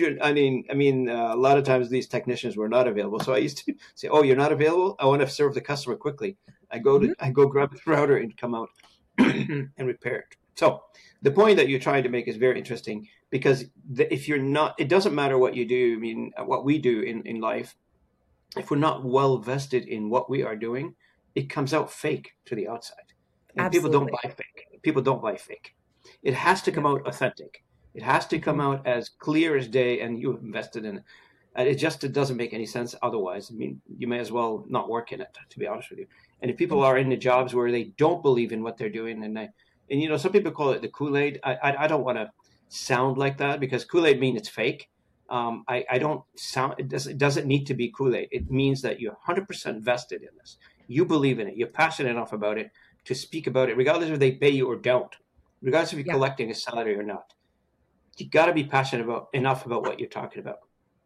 a lot of times these technicians were not available. So I used to say, "Oh, you're not available? I want to serve the customer quickly." I go grab the router and come out and repair it. So the point that you're trying to make is very interesting, because if you're not, it doesn't matter what you do. I mean, what we do in life, if we're not well vested in what we are doing, it comes out fake to the outside. And people don't Absolutely. buy fake. People don't buy fake. It has to come out authentic. It has to come Mhm. out as clear as day, and you have invested in it. And it doesn't make any sense otherwise. I mean, you may as well not work in it, to be honest with you. And if people are in the jobs where they don't believe in what they're doing, and some people call it the Kool-Aid. I don't want to sound like that, because Kool-Aid means it's fake. I don't sound. It doesn't need to be Kool-Aid. It means that you're 100% vested in this. You believe in it. You're passionate enough about it to speak about it, regardless if they pay you or don't, regardless if you're Yeah. collecting a salary or not. You got to be passionate enough about what you're talking about.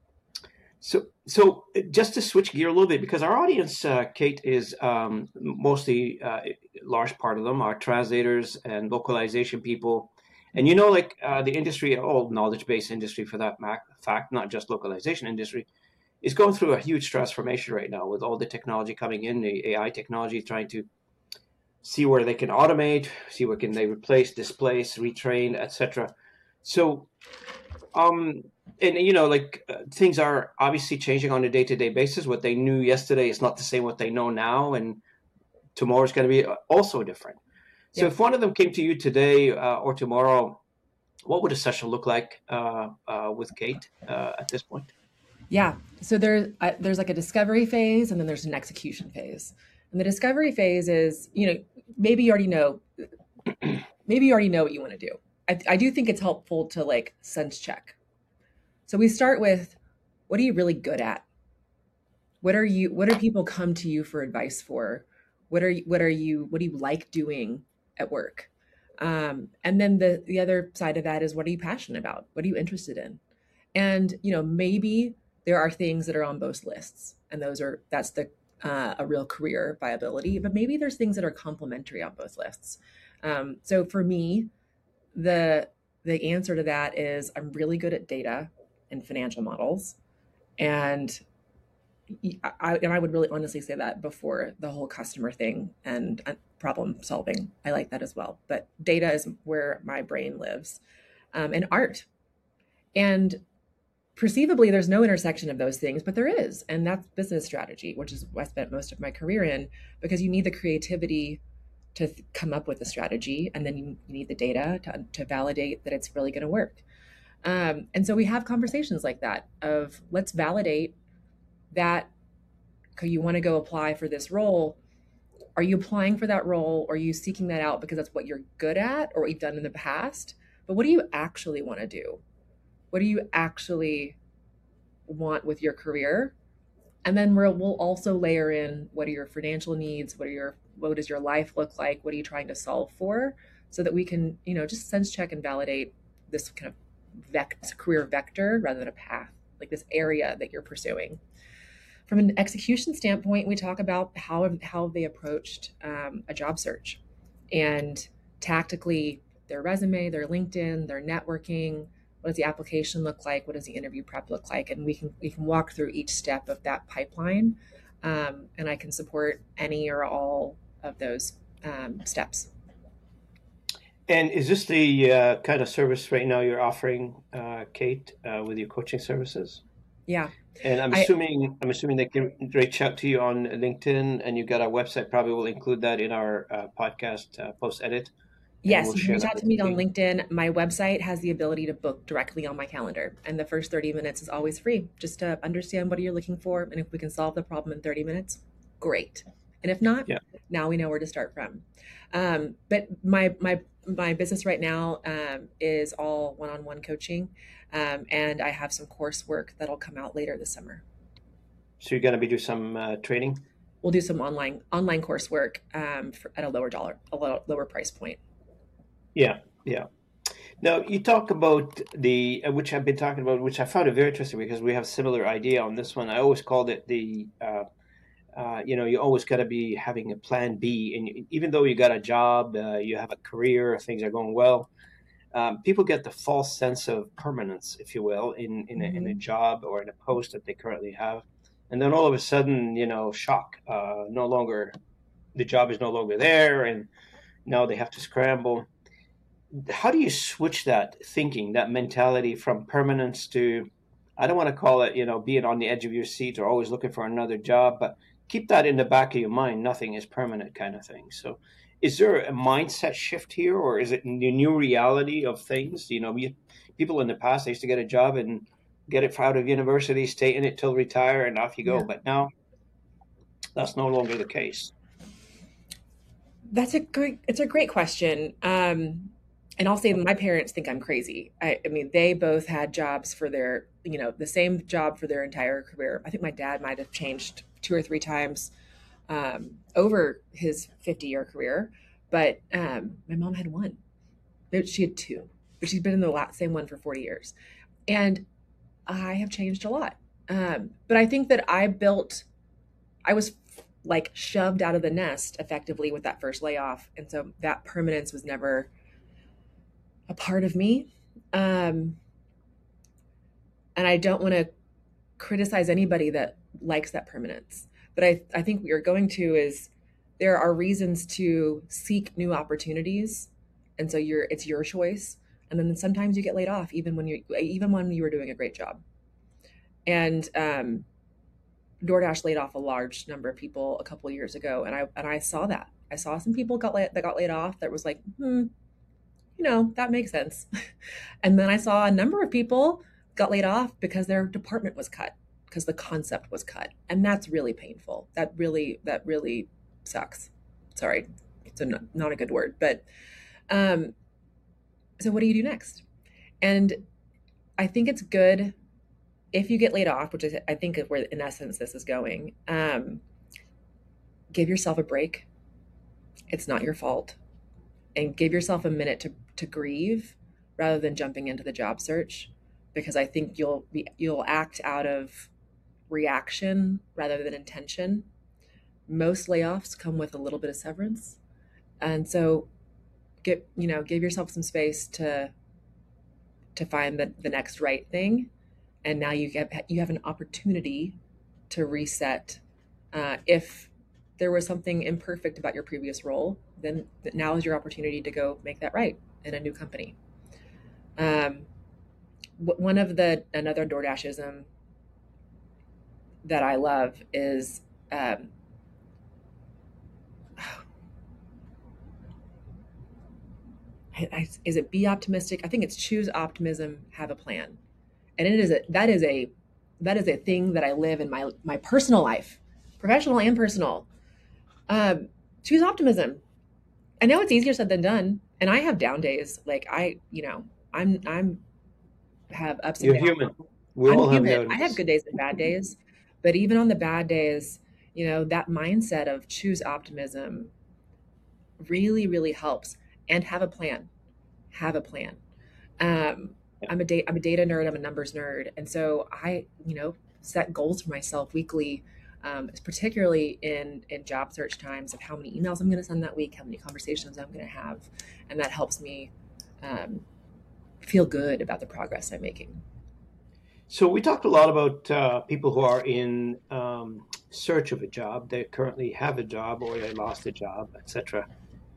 So just to switch gear a little bit, because our audience, Kate, is mostly large part of them are translators and localization people, and the industry, all knowledge-based industry for that fact, not just localization industry, is going through a huge transformation right now with all the technology coming in, the AI technology, trying to see where they can automate, see where can they replace, displace, retrain, etc. So um, and things are obviously changing on a day-to-day basis. What they knew yesterday is not the same what they know now, and tomorrow is going to be also different. So Yeah. if one of them came to you today or tomorrow, what would a session look like with Kate at this point? Yeah. So there's like a discovery phase, and then there's an execution phase. And the discovery phase is, maybe you already know, what you want to do. I do think it's helpful to like sense check. So we start with, what are you really good at? What do people come to you for advice for? What do you like doing at work? And then the other side of that is, what are you passionate about? What are you interested in? And maybe there are things that are on both lists, and that's the a real career viability, but maybe there's things that are complementary on both lists. So for me, the answer to that is I'm really good at data and financial models, and I would really honestly say that before the whole customer thing and problem solving. I like that as well, but data is where my brain lives, and art. And perceivably, there's no intersection of those things, but there is. And that's business strategy, which is what I spent most of my career in, because you need the creativity to come up with the strategy. And then you need the data to validate that it's really going to work. And so we have conversations like that of let's validate that. Okay, you want to go apply for this role. Are you applying for that role? Or are you seeking that out because that's what you're good at or what you've done in the past? But what do you actually want to do? What do you actually want with your career? And then we'll also layer in what are your financial needs? What does your life look like? What are you trying to solve for? So that we can, just sense check and validate this kind of career vector rather than a path, like this area that you're pursuing. From an execution standpoint, we talk about how they approached a job search and tactically their resume, their LinkedIn, their networking. What does the application look like? What does the interview prep look like? And we can walk through each step of that pipeline, and I can support any or all of those steps. And is this the kind of service right now you're offering, Kate, with your coaching services? Yeah. And I'm assuming they can reach out to you on LinkedIn, and you've got a website. Probably will include that in our podcast post edit. Yes, you can reach out to me on LinkedIn. My website has the ability to book directly on my calendar, and the first 30 minutes is always free, just to understand what you're looking for, and if we can solve the problem in 30 minutes, great. And if not, now we know where to start from. But my business right now is all one-on-one coaching, and I have some coursework that'll come out later this summer. So you're going to be doing some training? We'll do some online coursework at a lower price point. Yeah. Now you talk about which I've been talking about, which I found it very interesting because we have a similar idea on this one. I always called it you always got to be having a plan B, and even though you got a job, you have a career, things are going well. People get the false sense of permanence, if you will, in a job or in a post that they currently have, and then all of a sudden, shock. The job is no longer there, and now they have to scramble. How do you switch that thinking, that mentality from permanence to, I don't want to call it, being on the edge of your seat or always looking for another job, but keep that in the back of your mind. Nothing is permanent kind of thing. So is there a mindset shift here, or is it the new reality of things? People in the past, they used to get a job and get it out of university, stay in it till retire, and off you go. Yeah. But now that's no longer the case. It's a great question. And I'll say my parents think I'm crazy. I mean, they both had jobs for their, the same job for their entire career. I think my dad might have changed 2 or 3 times over his 50-year career, but my mom had 1. She had 2, but she's been in the same one for 40 years. And I have changed a lot. But I think that I was like shoved out of the nest effectively with that first layoff. And so that permanence was never a part of me. And I don't want to criticize anybody that likes that permanence. But I think what you're going to is there are reasons to seek new opportunities. And so it's your choice. And then sometimes you get laid off even when you were doing a great job. And DoorDash laid off a large number of people a couple of years ago. And I saw that. I saw some people that got laid off that was like, that makes sense. And then I saw a number of people got laid off because their department was cut, because the concept was cut. And that's really painful. That really sucks. Sorry, it's not a good word. But so what do you do next? And I think it's good if you get laid off, which I think is where, in essence, this is going. Give yourself a break. It's not your fault. And give yourself a minute to grieve rather than jumping into the job search, because I think you'll act out of reaction rather than intention. Most layoffs come with a little bit of severance. And so give yourself some space to find the next right thing. And now you have an opportunity to reset. If there was something imperfect about your previous role, then now is your opportunity to go make that right in a new company. Um, One of the another DoorDashism that I love is um, is it be optimistic? I think it's choose optimism, have a plan, and that is a thing that I live in my personal life, professional and personal. Um, Choose optimism. I know it's easier said than done, and I have down days. Like I'm have ups and You're downs. human. We I'm all have human. I have notice. good days and bad days, but even on the bad days, that mindset of choose optimism really, really helps. And have a plan. Have a plan. Um, Yeah. I'm a data nerd. I'm a numbers nerd, and so I set goals for myself weekly. Particularly in job search times, of how many emails I'm going to send that week, how many conversations I'm going to have, and that helps me um, feel good about the progress I'm making. So we talked a lot about people who are in search of a job. They currently have a job or they lost a job, etc.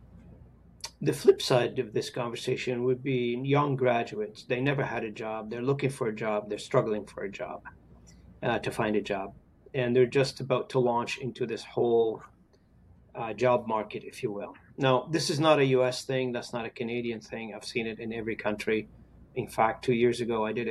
The flip side of this conversation would be young graduates. They never had a job. They're looking for a job. They're struggling for a job, to find a job. And they're just about to launch into this whole job market, if you will. Now, this is not a US thing. That's not a Canadian thing. I've seen it in every country. In fact, 2 years ago, I did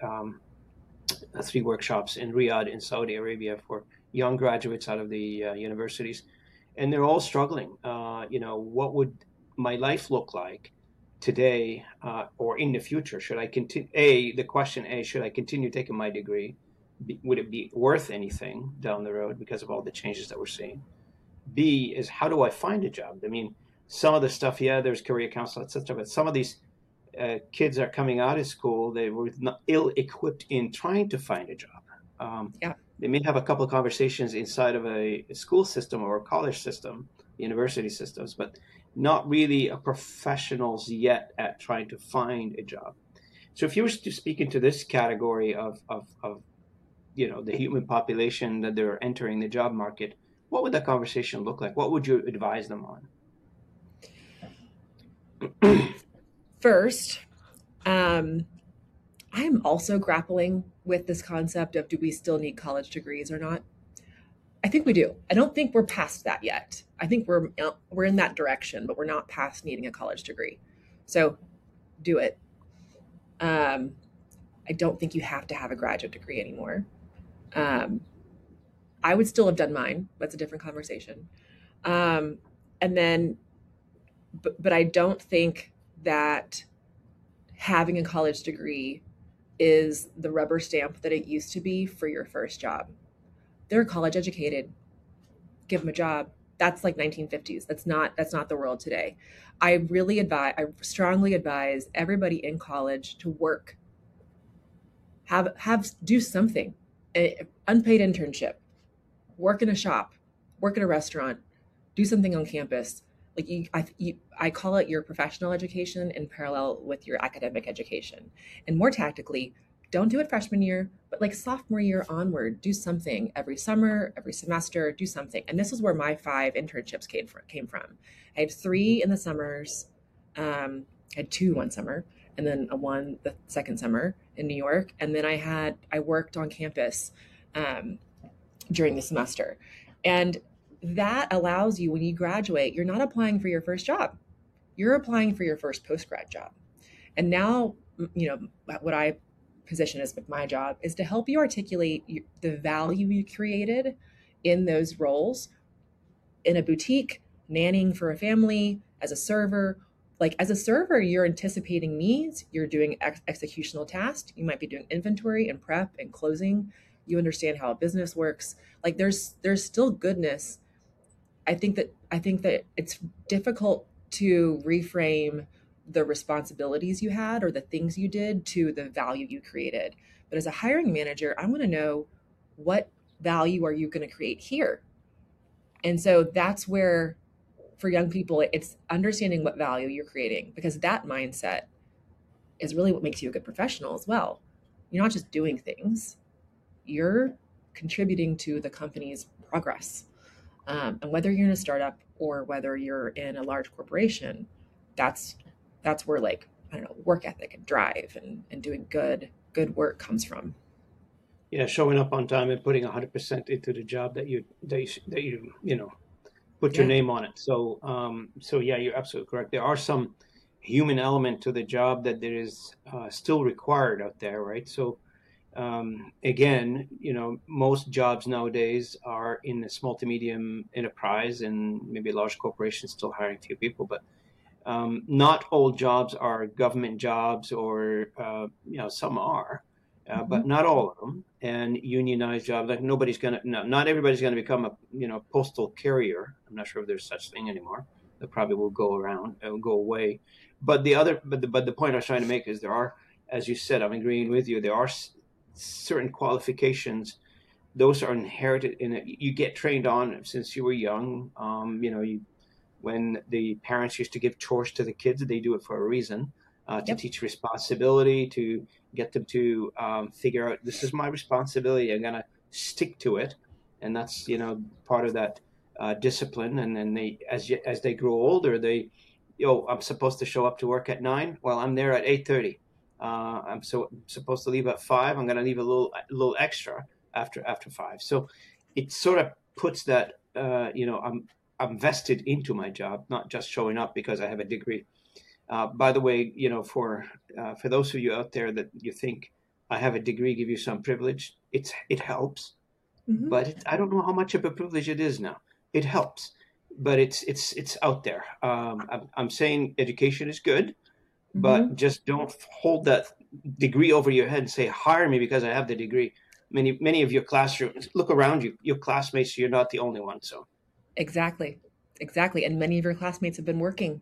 three workshops in Riyadh in Saudi Arabia for young graduates out of the universities, and they're all struggling. What would my life look like today or in the future? Should I continue? The question A, should I continue taking my degree? Would it be worth anything down the road because of all the changes that we're seeing? B is, how do I find a job? I mean, some of the stuff, yeah, there's career counseling, etc. But some of these kids are coming out of school, they were not ill-equipped in trying to find a job. Um, Yeah. they may have a couple of conversations inside of a school system or a college system, university systems, but not really a professionals yet at trying to find a job. So if you were to speak into this category of the human population that they're entering the job market, what would that conversation look like? What would you advise them on? First, um, I'm also grappling with this concept of, do we still need college degrees or not? I think we do. I don't think we're past that yet. I think we're in that direction, but we're not past needing a college degree. So do it. Um, I don't think you have to have a graduate degree anymore. Um, I would still have done mine. That's a different conversation. Um, and then, but I don't think that having a college degree is the rubber stamp that it used to be for your first job. They're college educated. Give them a job. That's like 1950s. That's not the world today. I strongly advise everybody in college to work. Have do something. Unpaid internship, work in a shop, work in a restaurant, do something on campus. Like I call it your professional education in parallel with your academic education. And more tactically, don't do it freshman year, but like sophomore year onward, do something every summer, every semester, do something. And this is where my 5 internships came from. I had 3 in the summers, I had 2 one summer, and then a one the second summer in New York. And then I worked on campus um, during the semester. And that allows you, when you graduate, you're not applying for your first job. You're applying for your first post grad job. And now, what I position as with my job is to help you articulate the value you created in those roles in a boutique, nannying for a family, as a server. Like as a server, you're anticipating needs, you're doing executional tasks, you might be doing inventory and prep and closing. You understand how a business works. Like there's still goodness. I think that it's difficult to reframe the responsibilities you had or the things you did to the value you created. But as a hiring manager, I want to know, what value are you going to create here? And so that's where, for young people, it's understanding what value you're creating, because that mindset is really what makes you a good professional as well. You're not just doing things, you're contributing to the company's progress. And whether you're in a startup or whether you're in a large corporation, that's where, like, I don't know, work ethic and drive and doing good work comes from. Yeah, showing up on time and putting 100% into the job that put your Yeah. name on it. So yeah, you're absolutely correct. There are some human element to the job that there is still required out there, right? So again, most jobs nowadays are in the small to medium enterprise, and maybe large corporations still hiring few people, but not all jobs are government jobs, or some are, Mhm. but not all of them. And unionized jobs, like not everybody's gonna become a postal carrier. I'm not sure if there's such thing anymore. That probably will go away. But the point I was trying to make is, there are, as you said, I'm agreeing with you. There are certain qualifications. Those are inherited in it. You get trained on since you were young. When the parents used to give chores to the kids, they do it for a reason, to Yep. teach responsibility, to get them to figure out, this is my responsibility. I'm gonna stick to it, and that's part of that discipline. And then as they grow older, I'm supposed to show up to work at 9. Well, I'm there at 8:30. I'm supposed to leave at 5. I'm gonna leave a little extra after 5. So it sort of puts that I'm vested into my job, not just showing up because I have a degree. By the way, for those of you out there that you think I have a degree give you some privilege, it helps, Hmm. but I don't know how much of a privilege it is now. It helps, but it's out there. I'm saying education is good, but Hmm. just don't hold that degree over your head and say, hire me because I have the degree. Many of your classrooms, look around you, your classmates, you're not the only one. So Exactly. Exactly. And many of your classmates have been working,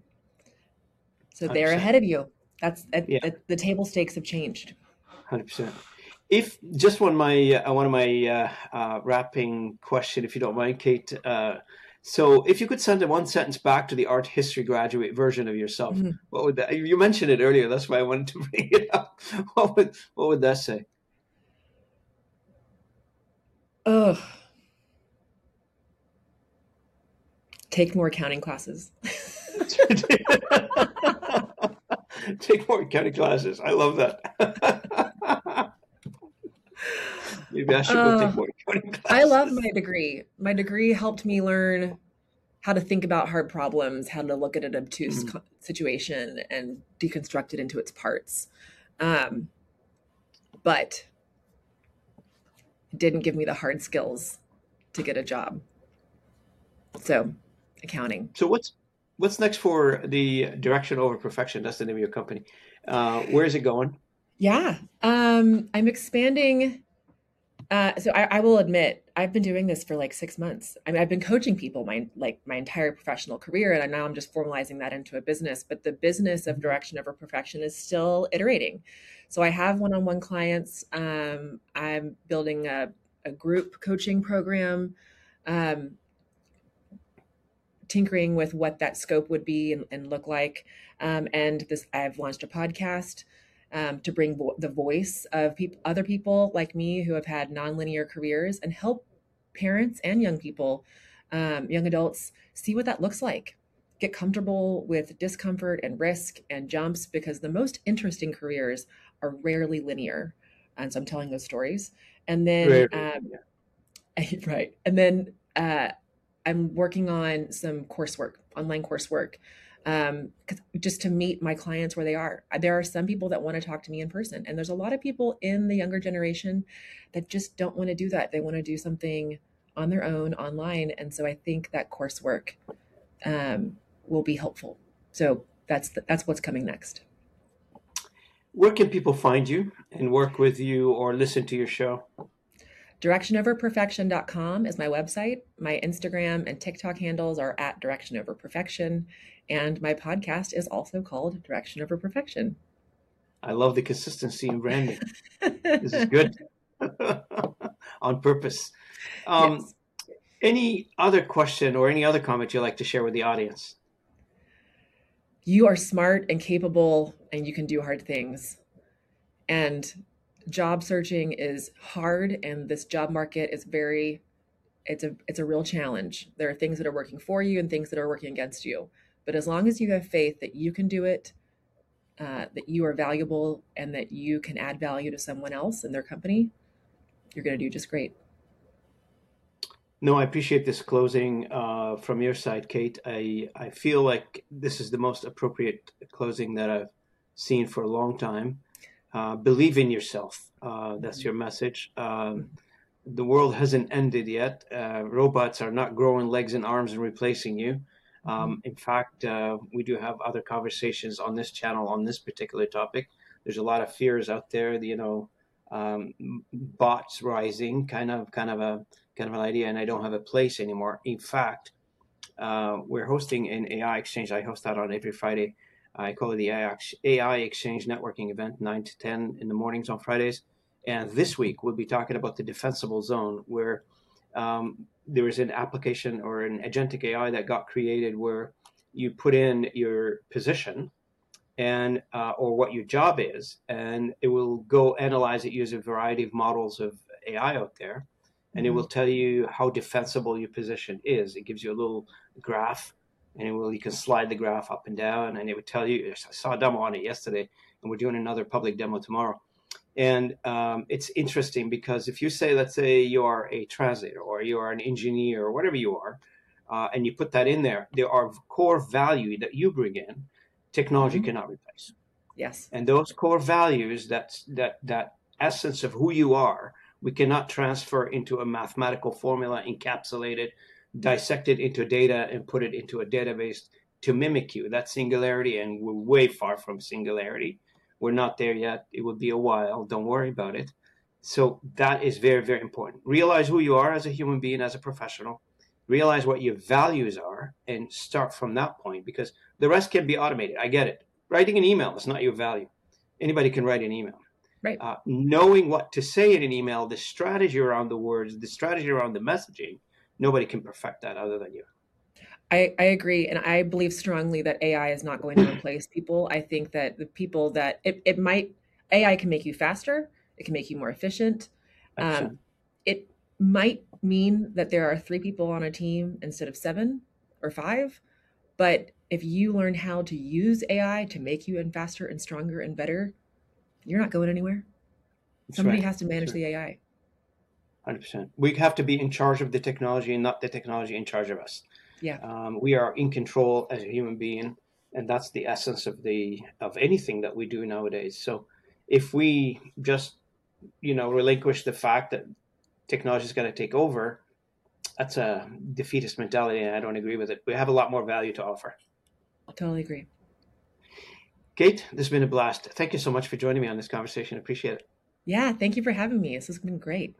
so they're 100%. ahead of you. That's Yeah, the table stakes have changed. 100%. If just one of my wrapping question, if you don't mind, Kate. So, if you could send a one sentence back to the art history graduate version of yourself, Mhm. what would that? You mentioned it earlier. That's why I wanted to bring it up. What would that say? Ugh. Take more accounting classes. Take more accounting classes. I love that. Maybe I should go take Uh, more accounting I love classes. my degree. My degree helped me learn how to think about hard problems, how to look at an obtuse Mm. situation and deconstruct it into its parts. Um, but it didn't give me the hard skills to get a job. So, accounting. So what's next for the Direction Over Perfection? That's the name of your company. Where is it going? Yeah. I'm expanding. So I will admit, I've been doing this for like 6 months. I mean, I've been coaching people my entire professional career, and now I'm just formalizing that into a business. But the business of Direction Over Perfection is still iterating. So I have one-on-one clients. I'm building a group coaching program, um, tinkering with what that scope would be and look like. And this, I've launched a podcast to bring the voice of other people like me who have had nonlinear careers, and help parents and young people, young adults, see what that looks like. Get comfortable with discomfort and risk and jumps, because the most interesting careers are rarely linear. And so I'm telling those stories. And then, Rarely. Yeah. right. And then, I'm working on some coursework, online coursework, 'cause just to meet my clients where they are. There are some people that want to talk to me in person, and there's a lot of people in the younger generation that just don't want to do that. They want to do something on their own online, and so I think that coursework will be helpful. So that's what's coming next. Where can people find you and work with you or listen to your show? Directionoverperfection.com is my website. My Instagram and TikTok handles are at directionoverperfection. And my podcast is also called Direction Over Perfection. I love the consistency in branding. This is good. On purpose. Um, Yes. Any other question or any other comment you'd like to share with the audience? You are smart and capable, and you can do hard things. And job searching is hard, and this job market is it's a real challenge. There are things that are working for you and things that are working against you. But as long as you have faith that you can do it, that you are valuable, and that you can add value to someone else and their company, you're going to do just great. No, I appreciate this closing from your side, Kate. I feel like this is the most appropriate closing that I've seen for a long time. Believe in yourself. That's your message. The world hasn't ended yet. Robots are not growing legs and arms and replacing you. In fact, we do have other conversations on this channel on this particular topic. There's a lot of fears out there, bots rising, kind of an idea, and I don't have a place anymore. In fact, we're hosting an AI exchange. I host that on every Friday. I call it the AI Exchange Networking event, 9 to 10 in the mornings on Fridays. And this week, we'll be talking about the defensible zone, where there is an application or an agentic AI that got created where you put in your position and or what your job is, and it will go analyze it using a variety of models of AI out there, and it will tell you how defensible your position is. It gives you a little graph, and you can slide the graph up and down, and it would tell you. I saw a demo on it yesterday, and we're doing another public demo tomorrow. And it's interesting because if you say, let's say you are a translator or you are an engineer or whatever you are, and you put that in there, there are core value that you bring in, technology cannot replace. Yes. And those core values, that essence of who you are, we cannot transfer into a mathematical formula, encapsulate it, dissect it into data, and put it into a database to mimic you. That's singularity, and we're way far from singularity. We're not there yet. It will be a while. Don't worry about it. So that is very, very important. Realize who you are as a human being, as a professional. Realize what your values are and start from that point, because the rest can be automated. I get it. Writing an email is not your value. Anybody can write an email. Right. Knowing what to say in an email, the strategy around the words, the strategy around the messaging, nobody can perfect that other than you. I agree. And I believe strongly that AI is not going to replace people. I think that the people that AI can make you faster. It can make you more efficient. It might mean that there are 3 people on a team instead of 7 or 5. But if you learn how to use AI to make you faster and stronger and better, you're not going anywhere. Somebody has to manage the AI. 100%. We have to be in charge of the technology and not the technology in charge of us. Yeah. We are in control as a human being, and that's the essence of anything that we do nowadays. So if we just, relinquish the fact that technology is going to take over, that's a defeatist mentality, and I don't agree with it. We have a lot more value to offer. I totally agree. Kate, this has been a blast. Thank you so much for joining me on this conversation. I appreciate it. Yeah, thank you for having me. This has been great.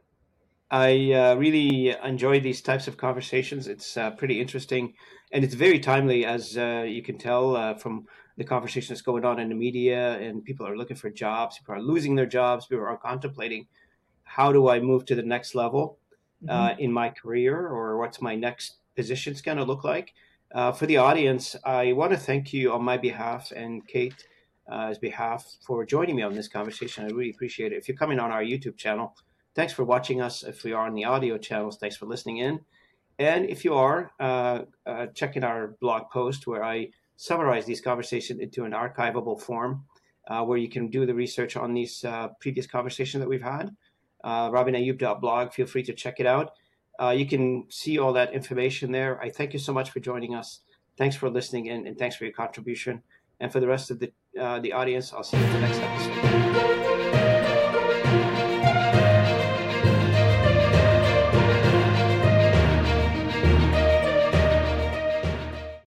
I really enjoy these types of conversations. It's pretty interesting, and it's very timely, as you can tell from the conversation that's going on in the media, and people are looking for jobs, people are losing their jobs, people are contemplating, how do I move to the next level in my career, or what's my next positions going to look like? For the audience, I want to thank you on my behalf and Kate's behalf for joining me on this conversation. I really appreciate it. If you're coming on our YouTube channel, thanks for watching us. If we are on the audio channels, thanks for listening in. And if you are checking our blog post where I summarize these conversations into an archivable form where you can do the research on these previous conversations that we've had, robinayoub.blog, feel free to check it out. You can see all that information there. I thank you so much for joining us. Thanks for listening in, and thanks for your contribution. And for the rest of the audience, I'll see you in the next episode.